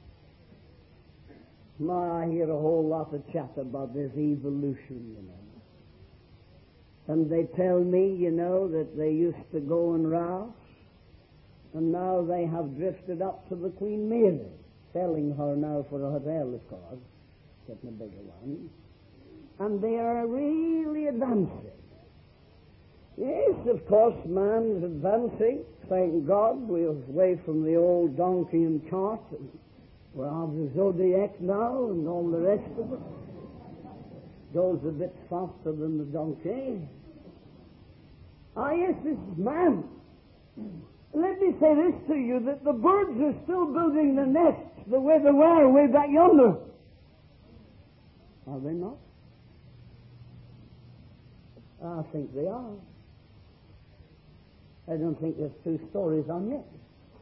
My, I hear a whole lot of chat about this evolution, you know. And they tell me, you know, that they used to go in Rouse, and now they have drifted up to the Queen Mary, selling her now for a hotel, of course. getting a bigger one. And they are really advancing. Yes, of course, man is advancing. Thank God, we're away from the old donkey and cart. And we have the Zodiac now and all the rest of it. Goes a bit faster than the donkey. Ah, yes, this is man. Let me say this to you, that the birds are still building the nests the way they were way back yonder. Are they not? I think they are. I don't think there's two stories on yet.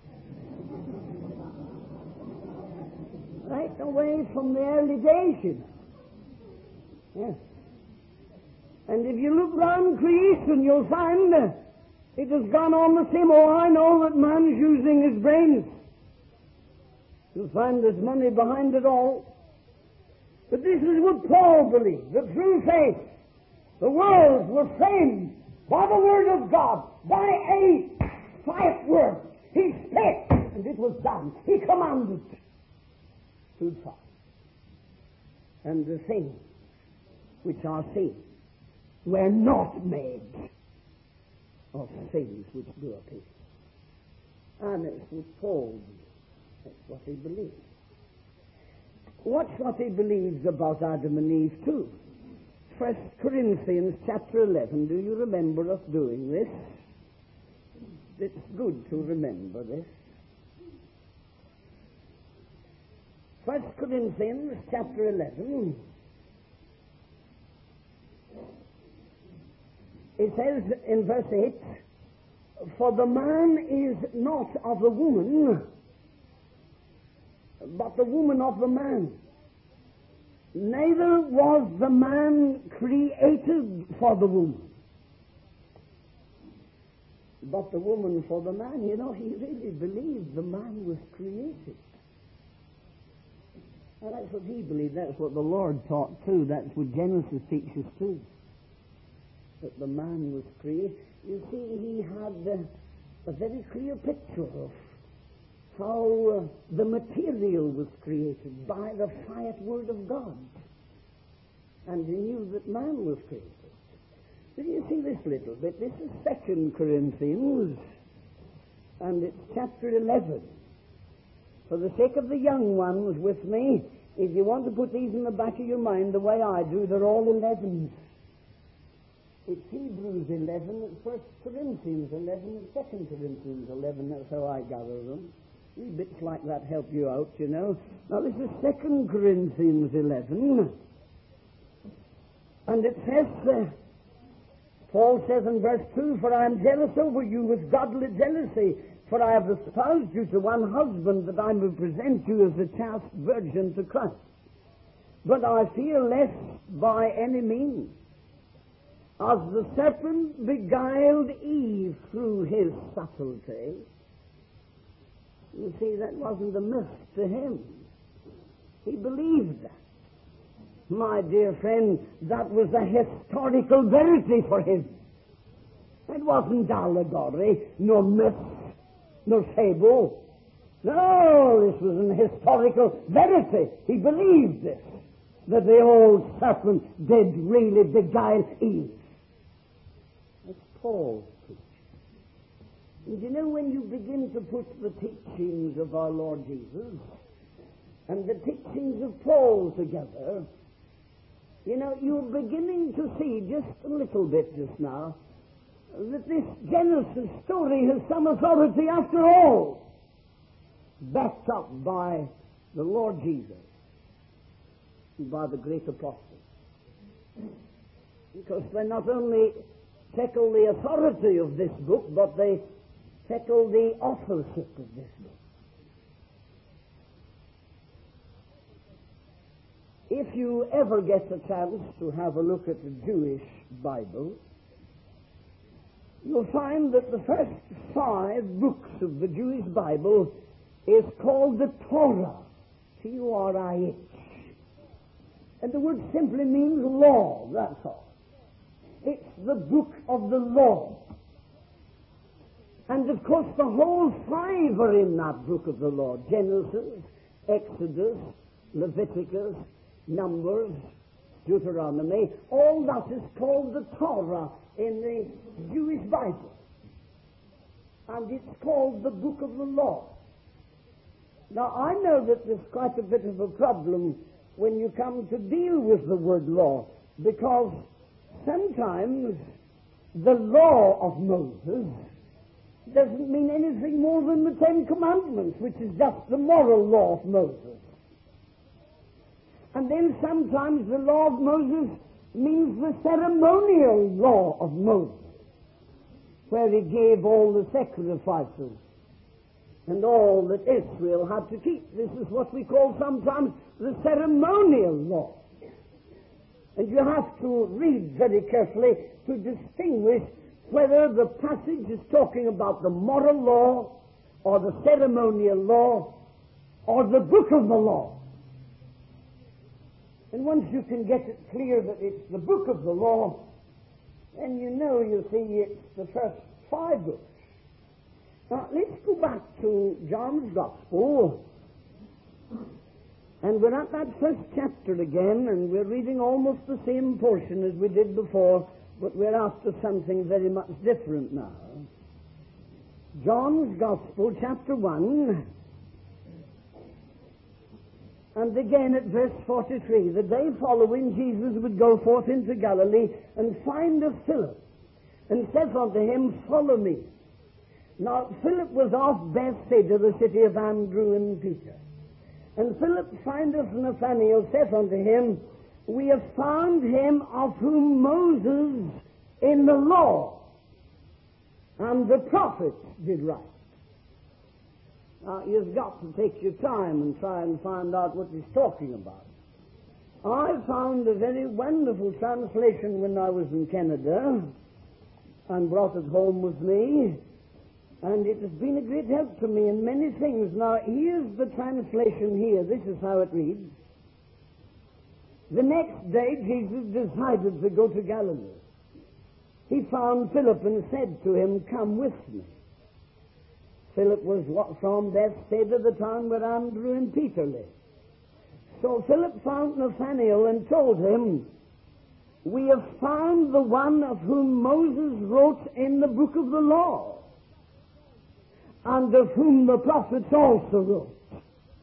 Right away from the early days, you know. Yes. And if you look round creation, you'll find uh, it has gone on the same. Oh, I know that man's using his brains. You'll find there's money behind it all. But this is what Paul believed, that through faith, the worlds were framed by the Word of God, by a quiet word. He spake, and it was done. He commanded. Stood fast. And the things which are seen were not made of things which do appear. And it's what Paul believes. That's what he believes. Watch what he believes about Adam and Eve too. First Corinthians chapter eleven. Do you remember us doing this? It's good to remember this. First Corinthians chapter eleven. It says in verse eight, for the man is not of the woman, but the woman of the man. Neither was the man created for the woman, but the woman for the man. You know, he really believed the man was created. And that's what he believed. That's what the Lord taught too. That's what Genesis teaches too. That the man was created. You see, he had uh, a very clear picture of how uh, the material was created by the fiat word of God. And he knew that man was created. Did you see this little bit? This is Second Corinthians, and it's chapter eleven. For the sake of the young ones with me, if you want to put these in the back of your mind the way I do, they're all elevens. It's Hebrews eleven, it's First Corinthians eleven, it's Second Corinthians eleven. That's how I gather them. Wee bits like that help you out, you know. Now this is Second Corinthians eleven, and it says, uh, Paul says in verse two, for I am jealous over you with godly jealousy, for I have espoused you to one husband, that I may present you as a chaste virgin to Christ. But I fear lest by any means, as the serpent beguiled Eve through his subtlety. You see, that wasn't a myth to him. He believed that. My dear friend, that was a historical verity for him. It wasn't allegory, nor myth, nor fable. No, this was an historical verity. He believed this, that the old serpent did really beguile Eve. That's Paul's teaching. And you know, when you begin to put the teachings of our Lord Jesus and the teachings of Paul together, you know, you're beginning to see just a little bit just now that this Genesis story has some authority after all, backed up by the Lord Jesus and by the great apostles. Because they not only tackle the authority of this book, but they tackle the authorship of this book. If you ever get a chance to have a look at the Jewish Bible, you'll find that the first five books of the Jewish Bible is called the Torah, T U R I H. And the word simply means law, that's all. It's the book of the law. And of course the whole five are in that book of the law. Genesis, Exodus, Leviticus, Numbers, Deuteronomy, all that is called the Torah in the Jewish Bible. And it's called the Book of the Law. Now, I know that there's quite a bit of a problem when you come to deal with the word law, because sometimes the law of Moses doesn't mean anything more than the Ten Commandments, which is just the moral law of Moses. And then sometimes the law of Moses means the ceremonial law of Moses, where he gave all the sacrifices and all that Israel had to keep. This is what we call sometimes the ceremonial law. And you have to read very carefully to distinguish whether the passage is talking about the moral law or the ceremonial law or the book of the law. And once you can get it clear that it's the book of the law, then you know, you see, it's the first five books. Now, let's go back to John's Gospel. And we're at that first chapter again, and we're reading almost the same portion as we did before, but we're after something very much different now. John's Gospel, chapter one, and again at verse forty-three. The day following, Jesus would go forth into Galilee and find a Philip, and saith unto him, Follow me. Now, Philip was of Bethsaida, the city of Andrew and Peter. And Philip findeth Nathanael, saith unto him, We have found him of whom Moses in the law and the prophets did write. Now, you've got to take your time and try and find out what he's talking about. I found a very wonderful translation when I was in Canada and brought it home with me, and it has been a great help to me in many things. Now, here's the translation here. This is how it reads. The next day, Jesus decided to go to Galilee. He found Philip and said to him, Come with me. Philip was from Bethsaida, the town where Andrew and Peter lived. So Philip found Nathanael and told him, We have found the one of whom Moses wrote in the book of the law, and of whom the prophets also wrote.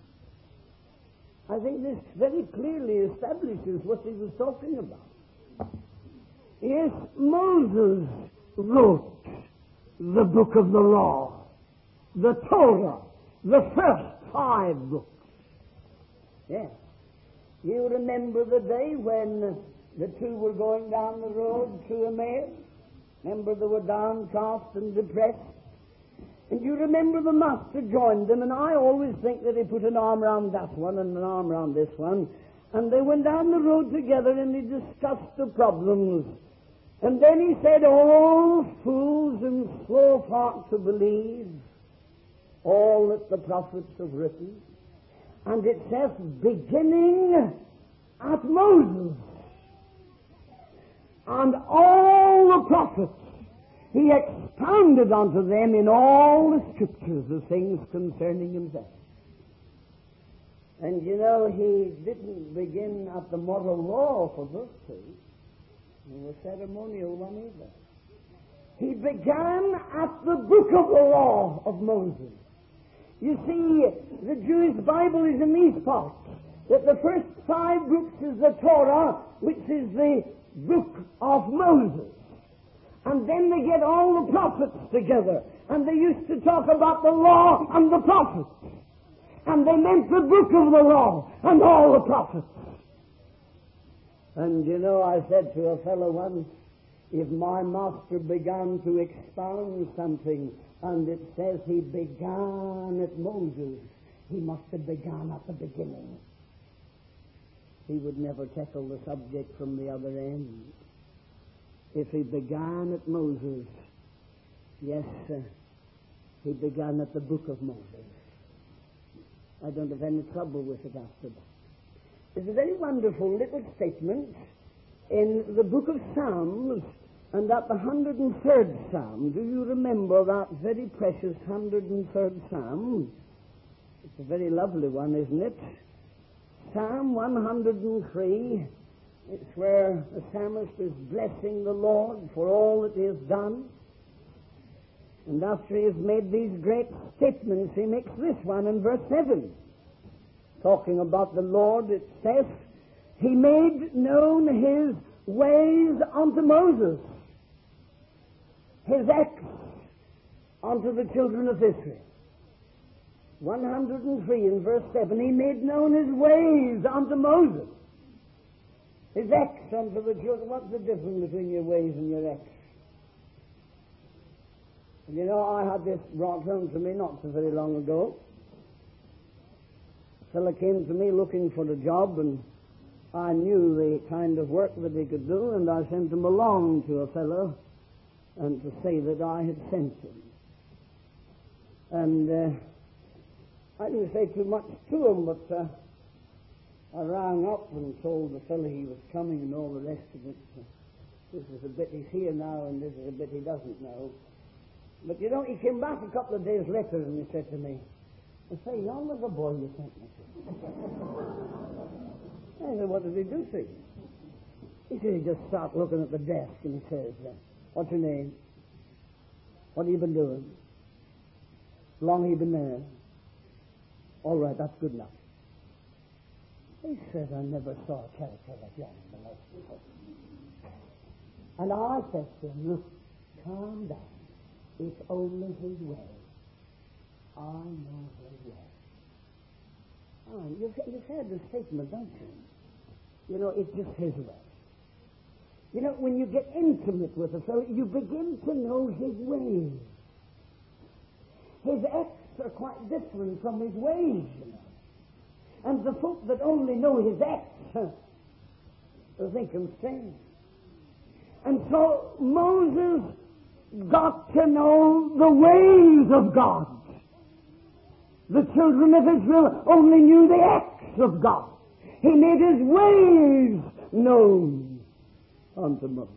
I think this very clearly establishes what he was talking about. Yes, Moses wrote the book of the law, the Torah, the first five books. Yes. You remember the day when the two were going down the road to Emmaus? Remember, they were downcast and depressed. And you remember the Master joined them, and I always think that he put an arm around that one and an arm around this one. And they went down the road together and he discussed the problems. And then he said, Oh, fools and slow of heart to believe all that the prophets have written. And it says, beginning at Moses and all the prophets, he expounded unto them in all the scriptures the things concerning himself. And you know, he didn't begin at the moral law for those two, nor the ceremonial one either. He began at the book of the law of Moses. You see, the Jewish Bible is in these parts, that the first five books is the Torah, which is the book of Moses. And then they get all the prophets together, and they used to talk about the law and the prophets. And they meant the book of the law and all the prophets. And you know, I said to a fellow once, if my master began to expound something, and it says he began at Moses, he must have begun at the beginning. He would never tackle the subject from the other end. If he began at Moses, yes, uh, he began at the book of Moses. I don't have any trouble with it after that. There's a very wonderful little statement in the book of Psalms, and at the one hundred third Psalm. Do you remember that very precious one hundred third Psalm? It's a very lovely one, isn't it? Psalm one hundred three, it's where the psalmist is blessing the Lord for all that he has done. And after he has made these great statements, he makes this one in verse seven. Talking about the Lord, it says, He made known His ways unto Moses, His acts unto the children of Israel. one hundred three in verse seven, He made known His ways unto Moses, His acts unto the children. What's the difference between your ways and your acts? And you know, I had this brought home to me not so very long ago. A fellow came to me looking for a job, and I knew the kind of work that he could do, and I sent him along to a fellow and to say that I had sent him. And uh, I didn't say too much to him, but uh, I rang up and told the fellow he was coming and all the rest of it. This is a bit he's here now, and this is a bit he doesn't know. But you know, he came back a couple of days later and he said to me, I say, yonder's the boy you sent me to. I said, what did he do to you? He said, he just started looking at the desk and he says, uh, what's your name? What have you been doing? How long have you been there? All right, that's good enough. He said, I never saw a character like young in the life before. And I said to him, look, calm down. It's only His way. I know His way. Oh, you've, you've heard the statement, don't you? You know, it's just His way. You know, when you get intimate with a fellow, you begin to know his ways. His acts are quite different from his ways, you know. And the folk that only know his acts, they think him strange. And so Moses got to know the ways of God. The children of Israel only knew the acts of God. He made His ways known unto Moses.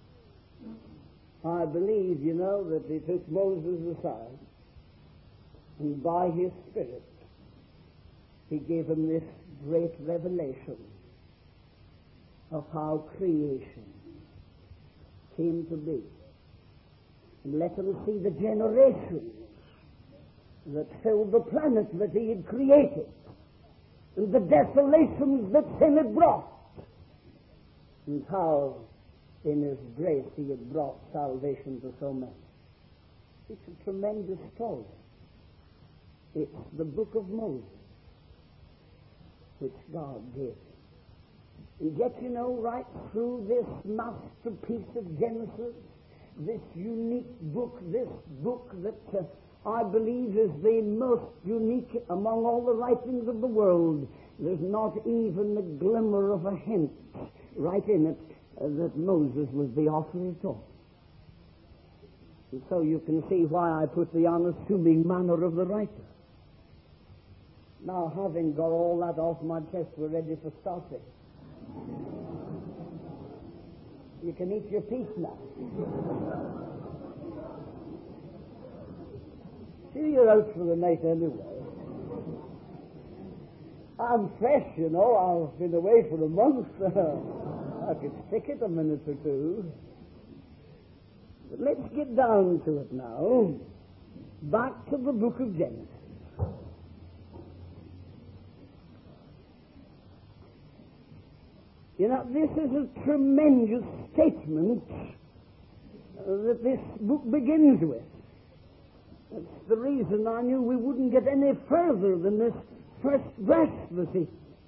I believe, you know, that He took Moses aside, and by His Spirit He gave him this great revelation of how creation came to be. And let him see the generations that filled the planet that He had created, and the desolations that sin had brought, and how in His grace He had brought salvation to so many. It's a tremendous story. It's the book of Moses, which God gave. And yet, you know, right through this masterpiece of Genesis, this unique book, this book that uh, I believe is the most unique among all the writings of the world, there's not even a glimmer of a hint right in it uh, that Moses was the author at all. And so you can see why I put the unassuming manner of the writer. Now, having got all that off my chest, we're ready for starting. You can eat your peace now. See, you're out for the night anyway. I'm fresh, you know. I've been away for a month. I could stick it a minute or two. But let's get down to it now. Back to the book of Genesis. You know, this is a tremendous statement uh, that this book begins with. That's the reason I knew we wouldn't get any further than this first verse this evening.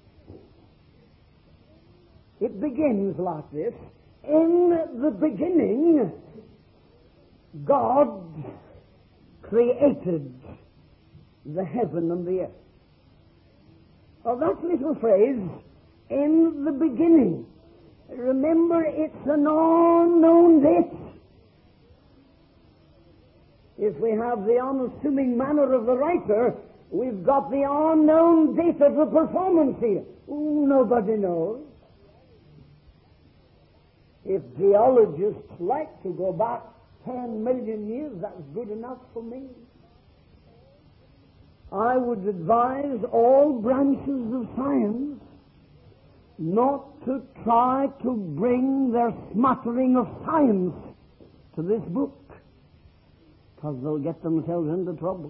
It begins like this. In the beginning, God created the heaven and the earth. Well, that little phrase, in the beginning, remember, it's an unknown date. If we have the unassuming manner of the writer, we've got the unknown date of the performance here. Ooh, nobody knows. If geologists like to go back ten million years, that's good enough for me. I would advise all branches of science not to try to bring their smattering of science to this book, because they'll get themselves into trouble.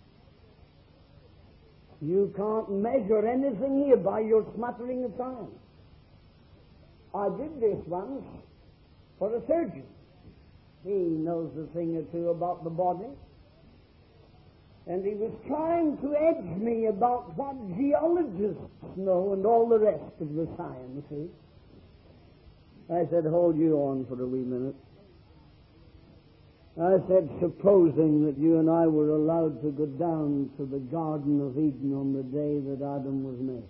You can't measure anything here by your smattering of science. I did this once for a surgeon. He knows a thing or two about the body. And he was trying to edge me about what geologists know and all the rest of the sciences. I said, hold you on for a wee minute. I said, supposing that you and I were allowed to go down to the Garden of Eden on the day that Adam was made.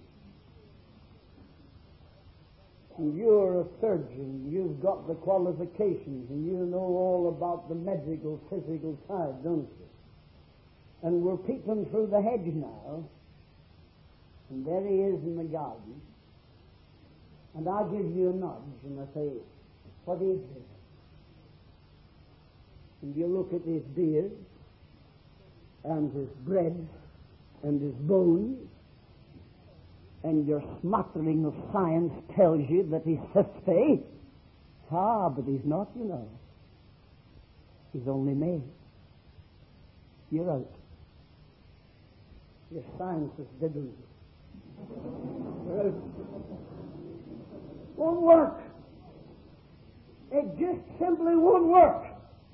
And you're a surgeon, you've got the qualifications, and you know all about the medical, physical side, don't you? And we're peeping through the hedge now, and there he is in the garden, and I give you a nudge, and I say, what is this? And you look at his beard, and his bread, and his bones, and your smattering of science tells you that he's fifty. Ah, but he's not, you know. He's only made. You're out. Your science is diddly. You're out. Won't work. It just simply won't work.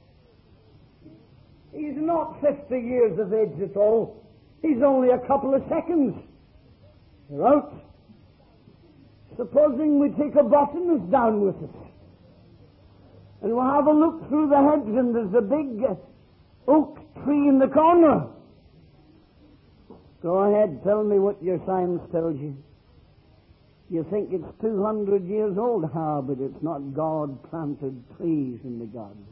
He's not fifty years of age at all. He's only a couple of seconds. You're out. Supposing we take a botanist down with us, and we'll have a look through the hedge, and there's a big uh, oak tree in the corner. Go ahead, tell me what your science tells you. You think it's two hundred years old? Ah, but it's not. God planted trees in the garden.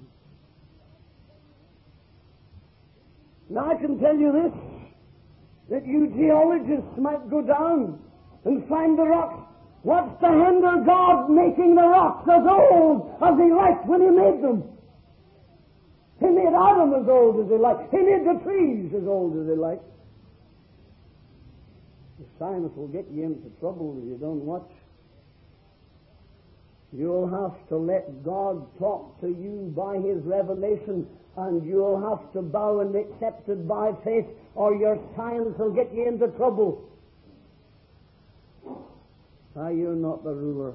Now I can tell you this, that you geologists might go down and find the rocks. What's to hinder God making the rocks as old as He liked when He made them? He made Adam as old as He liked. He made the trees as old as He liked. The science will get you into trouble if you don't watch. You'll have to let God talk to you by His revelation, and you'll have to bow and accept it by faith, or your science will get you into trouble. Ah, you're not the ruler.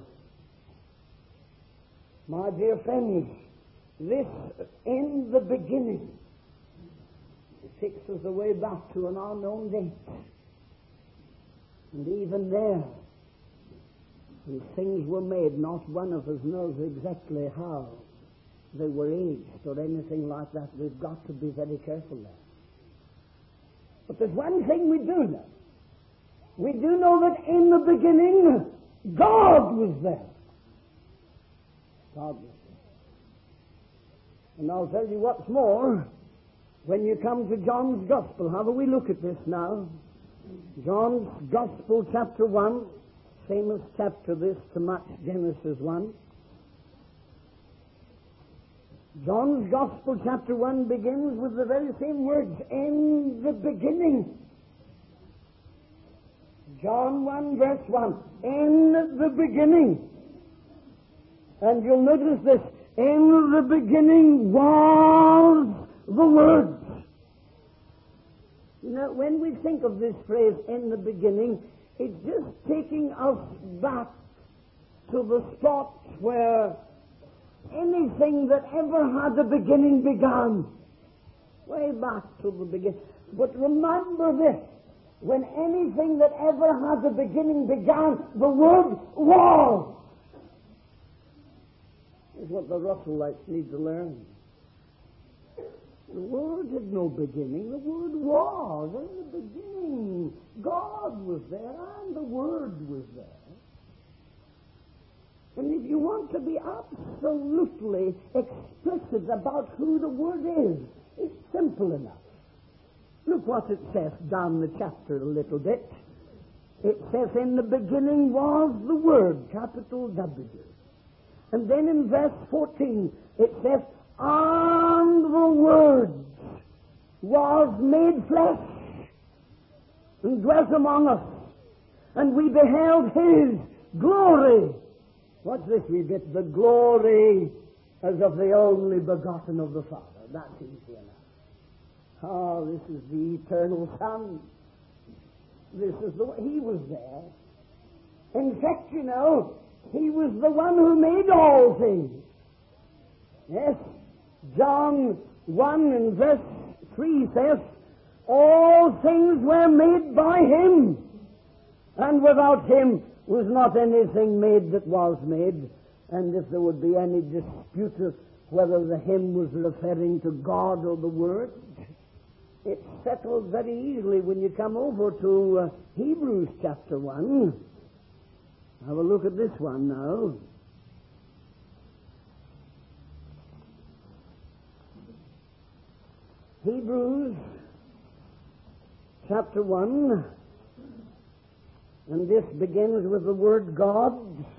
My dear friends, this in the beginning takes us away back to an unknown date. And even there, when things were made, not one of us knows exactly how they were aged or anything like that. We've got to be very careful there. But there's one thing we do know. We do know that in the beginning, God was there. God was there. And I'll tell you what's more, when you come to John's Gospel, have a wee look at this now. John's Gospel, chapter one, famous chapter this to match Genesis one. John's Gospel, chapter one, begins with the very same words, in the beginning. John one, verse one, in the beginning. And you'll notice this, in the beginning was the Word. You know, when we think of this phrase, in the beginning, it's just taking us back to the spot where anything that ever had a beginning began. Way back to the beginning. But remember this, when anything that ever had a beginning began, the Word was. Is what the Russellites need to learn. The Word had no beginning. The Word was. In the beginning, God was there and the Word was there. And if you want to be absolutely explicit about who the Word is, it's simple enough. Look what it says down the chapter a little bit. It says, in the beginning was the Word, capital W. And then in verse fourteen, it says, and the Word was made flesh and dwelt among us, and we beheld His glory. What's this? We get the glory as of the only begotten of the Father. That's easy enough. Oh, this is the eternal Son. This is the way. He was there. In fact, you know, He was the one who made all things. Yes, John one and verse three says, all things were made by Him, and without Him was not anything made that was made. And if there would be any dispute of whether the hymn was referring to God or the Word, it's settled very easily when you come over to uh, Hebrews chapter one. Have a look at this one now. Hebrews chapter one, and this begins with the word God,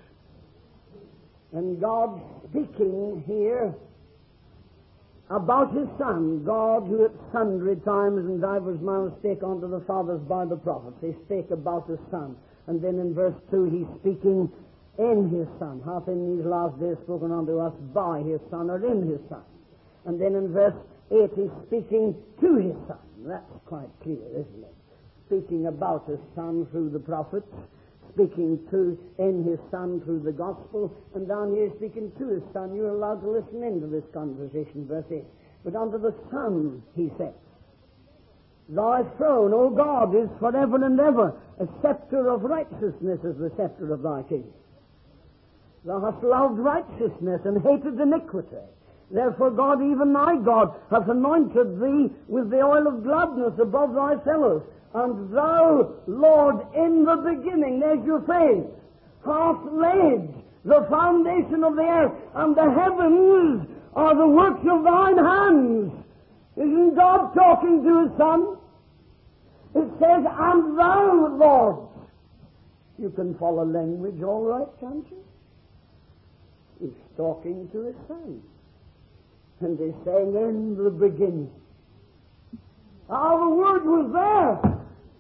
and God speaking here about His Son. God, who at sundry times and divers manners spake unto the fathers by the prophets. He spake about His Son. And then in verse two, He's speaking in His Son. Hath in these last days spoken unto us by His Son, or in His Son. And then in verse eight, He's speaking to His Son. That's quite clear, isn't it? Speaking about His Son through the prophets, speaking to in His Son through the gospel, and down here speaking to His Son. You're allowed to listen into this conversation, verse eight. But unto the Son He said, Thy throne, O God, is forever and ever. A scepter of righteousness is the scepter of Thy kingdom. Thou hast loved righteousness and hated iniquity. Therefore God, even Thy God, hath anointed Thee with the oil of gladness above Thy fellows. And Thou, Lord, in the beginning, there's your phrase, hast laid the foundation of the earth, and the heavens are the works of Thine hands. Isn't God talking to His Son? It says, and Thou, Lord. You can follow language all right, can't you? He's talking to His Son. And He's saying, in the beginning. Ah, the Word was there.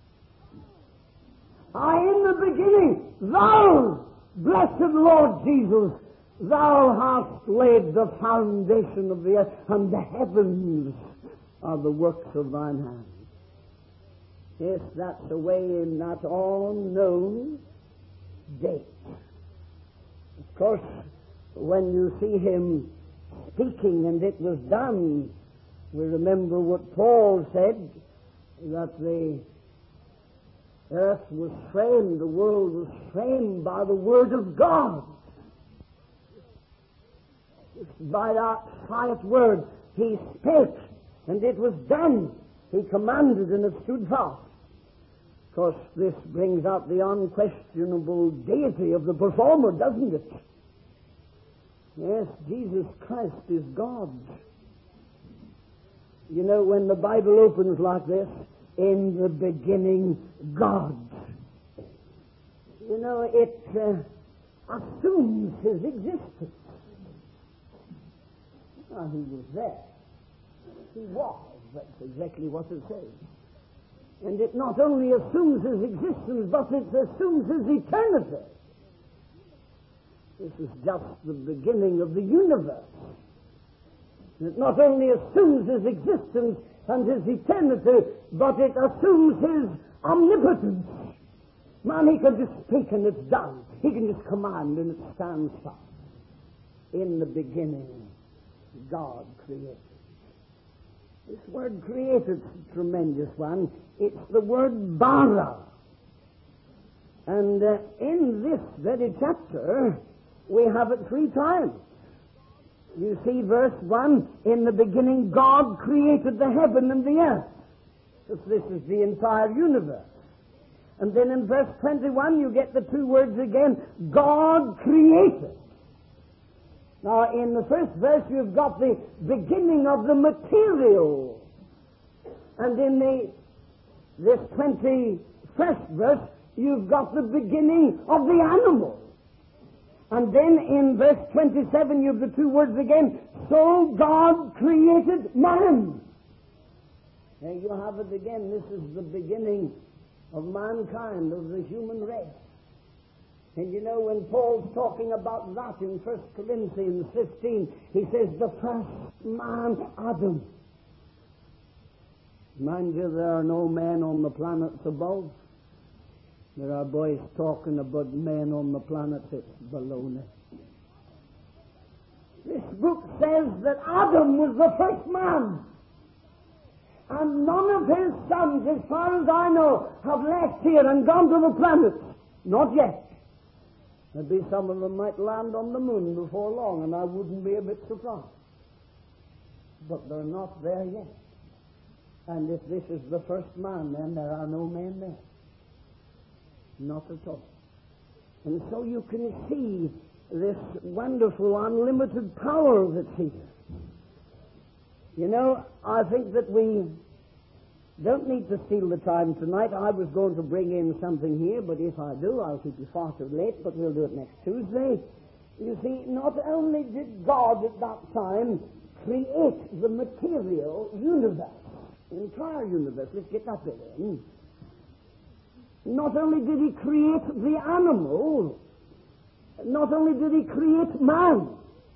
Ah, in the beginning, Thou, blessed Lord Jesus, Thou hast laid the foundation of the earth, and the heavens are the works of Thine hands. Yes, that's away in that all-known date. Of course, when you see Him speaking and it was done, we remember what Paul said, that the earth was framed, the world was framed by the Word of God. By that quiet word, He spake, and it was done. He commanded, and it stood fast. Of course, this brings out the unquestionable deity of the performer, doesn't it? Yes, Jesus Christ is God. You know, when the Bible opens like this, in the beginning, God. You know, it uh, assumes His existence. Well, He was there. He was. That's exactly what it says. And it not only assumes His existence, but it assumes His eternity. This is just the beginning of the universe. It not only assumes His existence and His eternity, but it assumes His omnipotence. Man, He can just speak and it's done. He can just command and it stands fast. In the beginning, God created. This word created is a tremendous one. It's the word bara. And uh, in this very chapter, we have it three times. You see verse one, in the beginning God created the heaven and the earth. Because this is the entire universe. And then in verse twenty-one you get the two words again, God created. Now in the first verse you've got the beginning of the material. And in the this twenty-first verse you've got the beginning of the animal. And then in verse twenty-seven you have the two words again, so God created man. There you have it again. This is the beginning of mankind, of the human race. And you know, when Paul's talking about that in First Corinthians fifteen, he says, the first man, Adam. Mind you, there are no men on the planets above. There are boys talking about men on the planet. It's baloney. This book says that Adam was the first man. And none of his sons, as far as I know, have left here and gone to the planets. Not yet. Maybe some of them might land on the moon before long, and I wouldn't be a bit surprised. But they're not there yet. And if this is the first man, then there are no men there. Not at all. And so you can see this wonderful unlimited power that's here. You know, I think that we don't need to steal the time tonight. I was going to bring in something here, but if I do, I'll keep you far too late, but we'll do it next Tuesday. You see, not only did God at that time create the material universe, the entire universe, let's get that bit in. Not only did he create the animal, not only did he create man,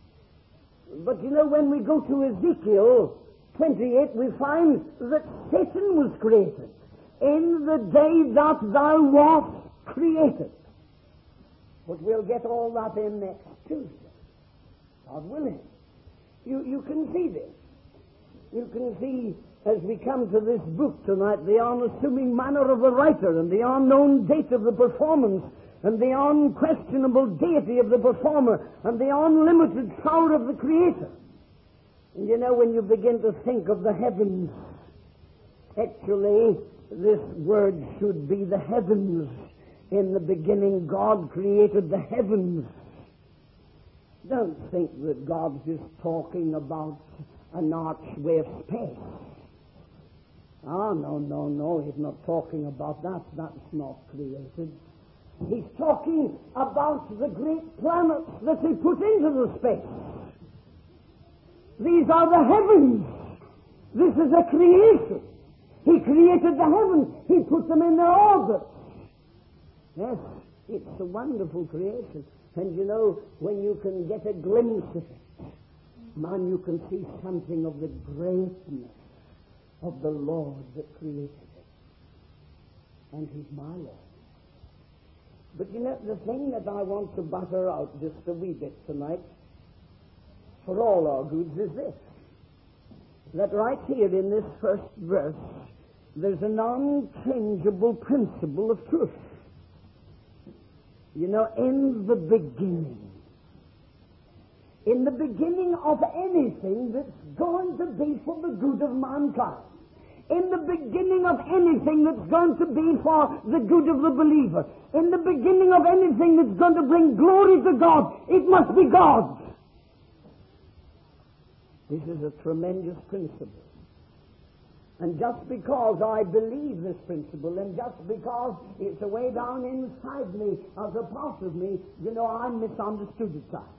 but you know, when we go to Ezekiel twenty-eight, we find that Satan was created in the day that thou wast created. But we'll get all that in next Tuesday, God willing. You, you can see this. You can see, as we come to this book tonight, the unassuming manner of the writer and the unknown date of the performance and the unquestionable deity of the performer and the unlimited power of the Creator. And you know, when you begin to think of the heavens, actually, this word should be the heavens. In the beginning, God created the heavens. Don't think that God's just talking about an archway of space. Ah, no, no, no, he's not talking about that. That's not created. He's talking about the great planets that he put into the space. These are the heavens. This is a creation. He created the heavens. He put them in their orbits. Yes, it's a wonderful creation. And you know, when you can get a glimpse of it, man, you can see something of the greatness of the Lord that created it. And he's my Lord. But you know, the thing that I want to butter out just a wee bit tonight, for all our goods, is this. That right here in this first verse, there's an unchangeable principle of truth. You know, in the beginning, in the beginning of anything that's going to be for the good of mankind, in the beginning of anything that's going to be for the good of the believer, in the beginning of anything that's going to bring glory to God, it must be God. This is a tremendous principle. And just because I believe this principle, and just because it's way down inside me, as a part of me, you know, I'm misunderstood at times.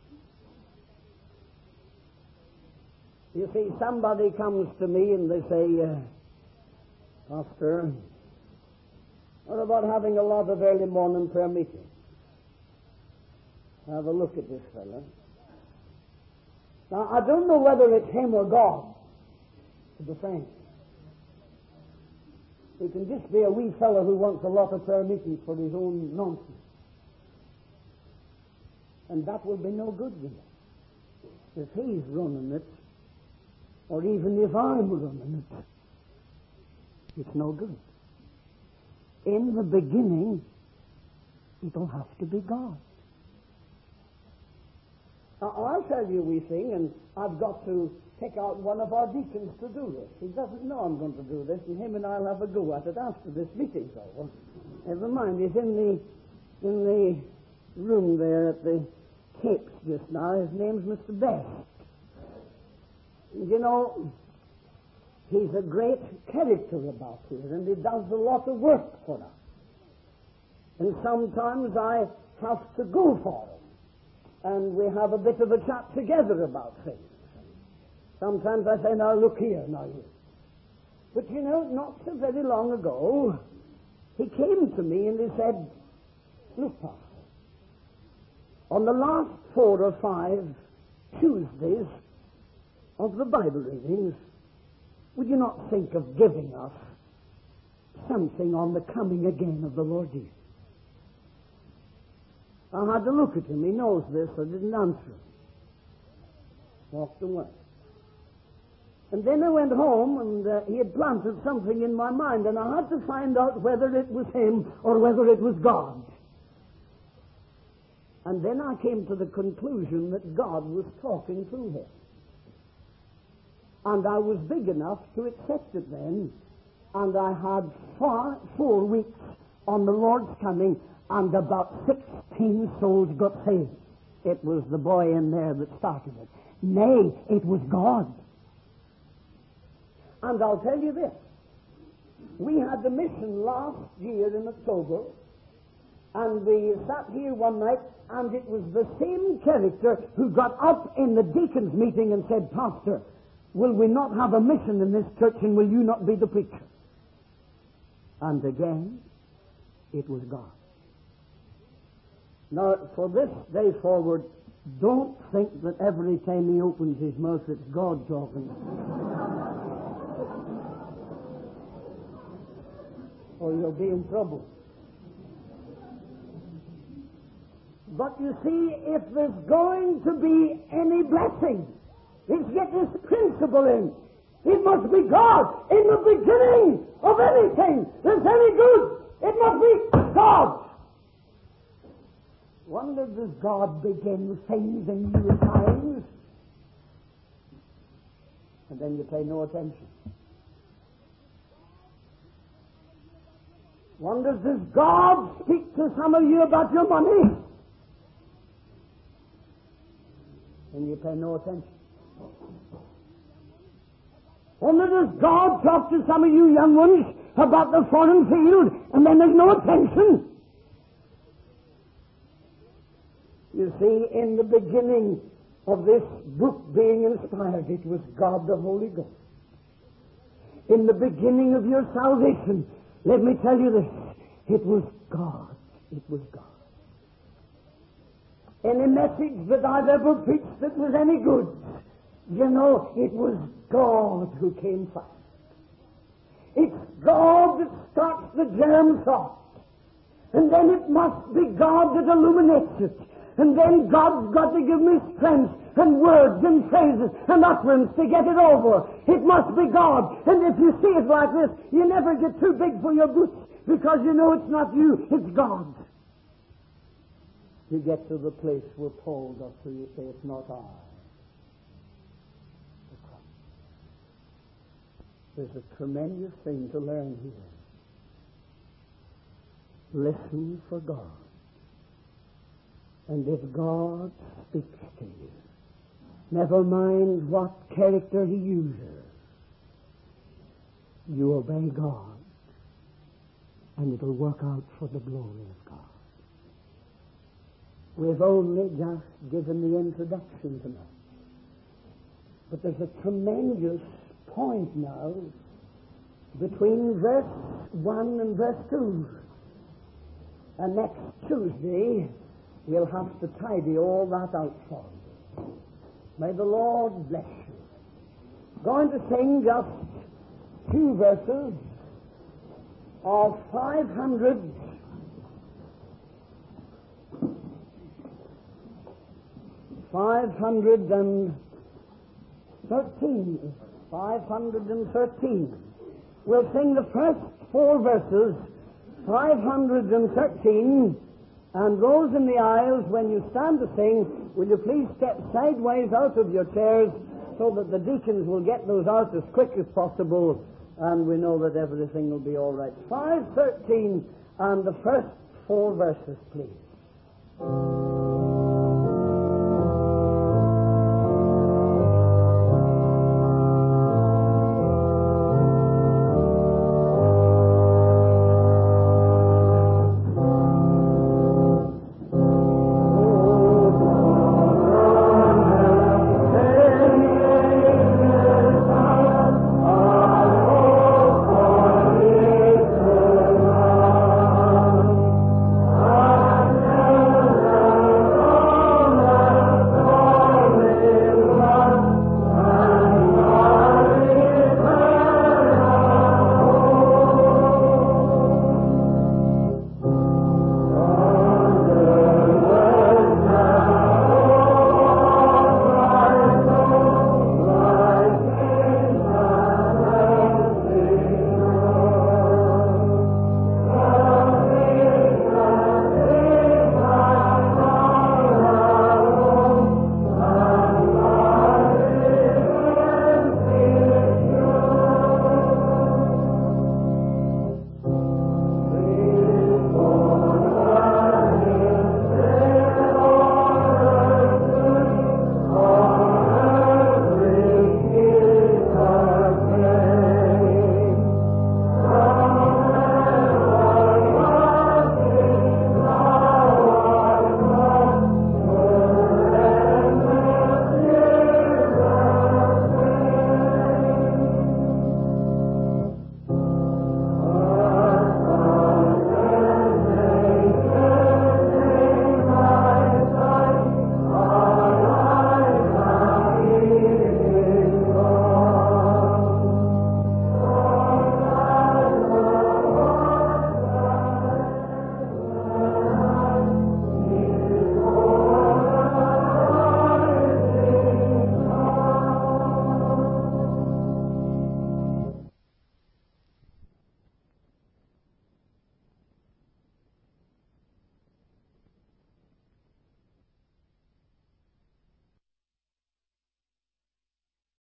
You see, somebody comes to me and they say, uh, Pastor, what about having a lot of early morning prayer meetings? Have a look at this fella. Now, I don't know whether it's him or God, to be frank. It can just be a wee fellow who wants a lot of prayer meetings for his own nonsense. And that will be no good with it. If he's running it, or even if I'm running it, it's no good. In the beginning, it'll have to be God. Now, I'll tell you a wee thing, and I've got to pick out one of our deacons to do this. He doesn't know I'm going to do this, and him and I'll have a go at it after this meeting's over. Never mind, he's in the in the room there at the Capes just now. His name's Mister Best. You know, he's a great character about here, and he does a lot of work for us. And sometimes I have to go for him, and we have a bit of a chat together about things. Sometimes I say, now look here, now you. But you know, not so very long ago, he came to me and he said, look, Pastor, on the last four or five Tuesdays of the Bible readings, would you not think of giving us something on the coming again of the Lord Jesus? I had to look at him. He knows this. I didn't answer him. Walked away. And then I went home, and uh, he had planted something in my mind, and I had to find out whether it was him or whether it was God. And then I came to the conclusion that God was talking through him. And I was big enough to accept it then, and I had four, four weeks on the Lord's coming, and about sixteen souls got saved. It was the boy in there that started it. Nay, it was God. And I'll tell you this. We had the mission last year in October, and we sat here one night, and it was the same character who got up in the deacons' meeting and said, Pastor, will we not have a mission in this church, and will you not be the preacher? And again, it was God. Now, for this day forward, don't think that every time he opens his mouth, it's God talking. Or you'll be in trouble. But you see, if there's going to be any blessing, let's get this principle in. It must be God. In the beginning of anything that's any good, it must be God. Wonder, does God begin things in you at times? And then you pay no attention. Wonders, does God speak to some of you about your money? And you pay no attention. Wonder, does God talk to some of you young ones about the foreign field, and then there's no attention? You see, in the beginning of this book being inspired, it was God the Holy Ghost. In the beginning of your salvation, let me tell you this, it was God. It was God. Any message that I've ever preached that was any good, you know, it was God who came first. It's God that starts the germ thought. And then it must be God that illuminates it. And then God's got to give me strength and words and phrases and utterance to get it over. It must be God. And if you see it like this, you never get too big for your boots, because you know it's not you, it's God. You get to the place where Paul got to, you say, it's not I. There's a tremendous thing to learn here. Listen for God. And if God speaks to you, never mind what character he uses, you obey God, and it'll work out for the glory of God. We've only just given the introduction tonight. But there's a tremendous point now between verse one and verse two. And next Tuesday, we'll have to tidy all that out for you. May the Lord bless you. Going to sing just two verses of five hundred five hundred and thirteen. Five hundred and thirteen. We'll sing the first four verses, five hundred and thirteen. And those in the aisles, when you stand to sing, will you please step sideways out of your chairs so that the deacons will get those out as quick as possible, and we know that everything will be all right. five thirteen, and the first four verses, please.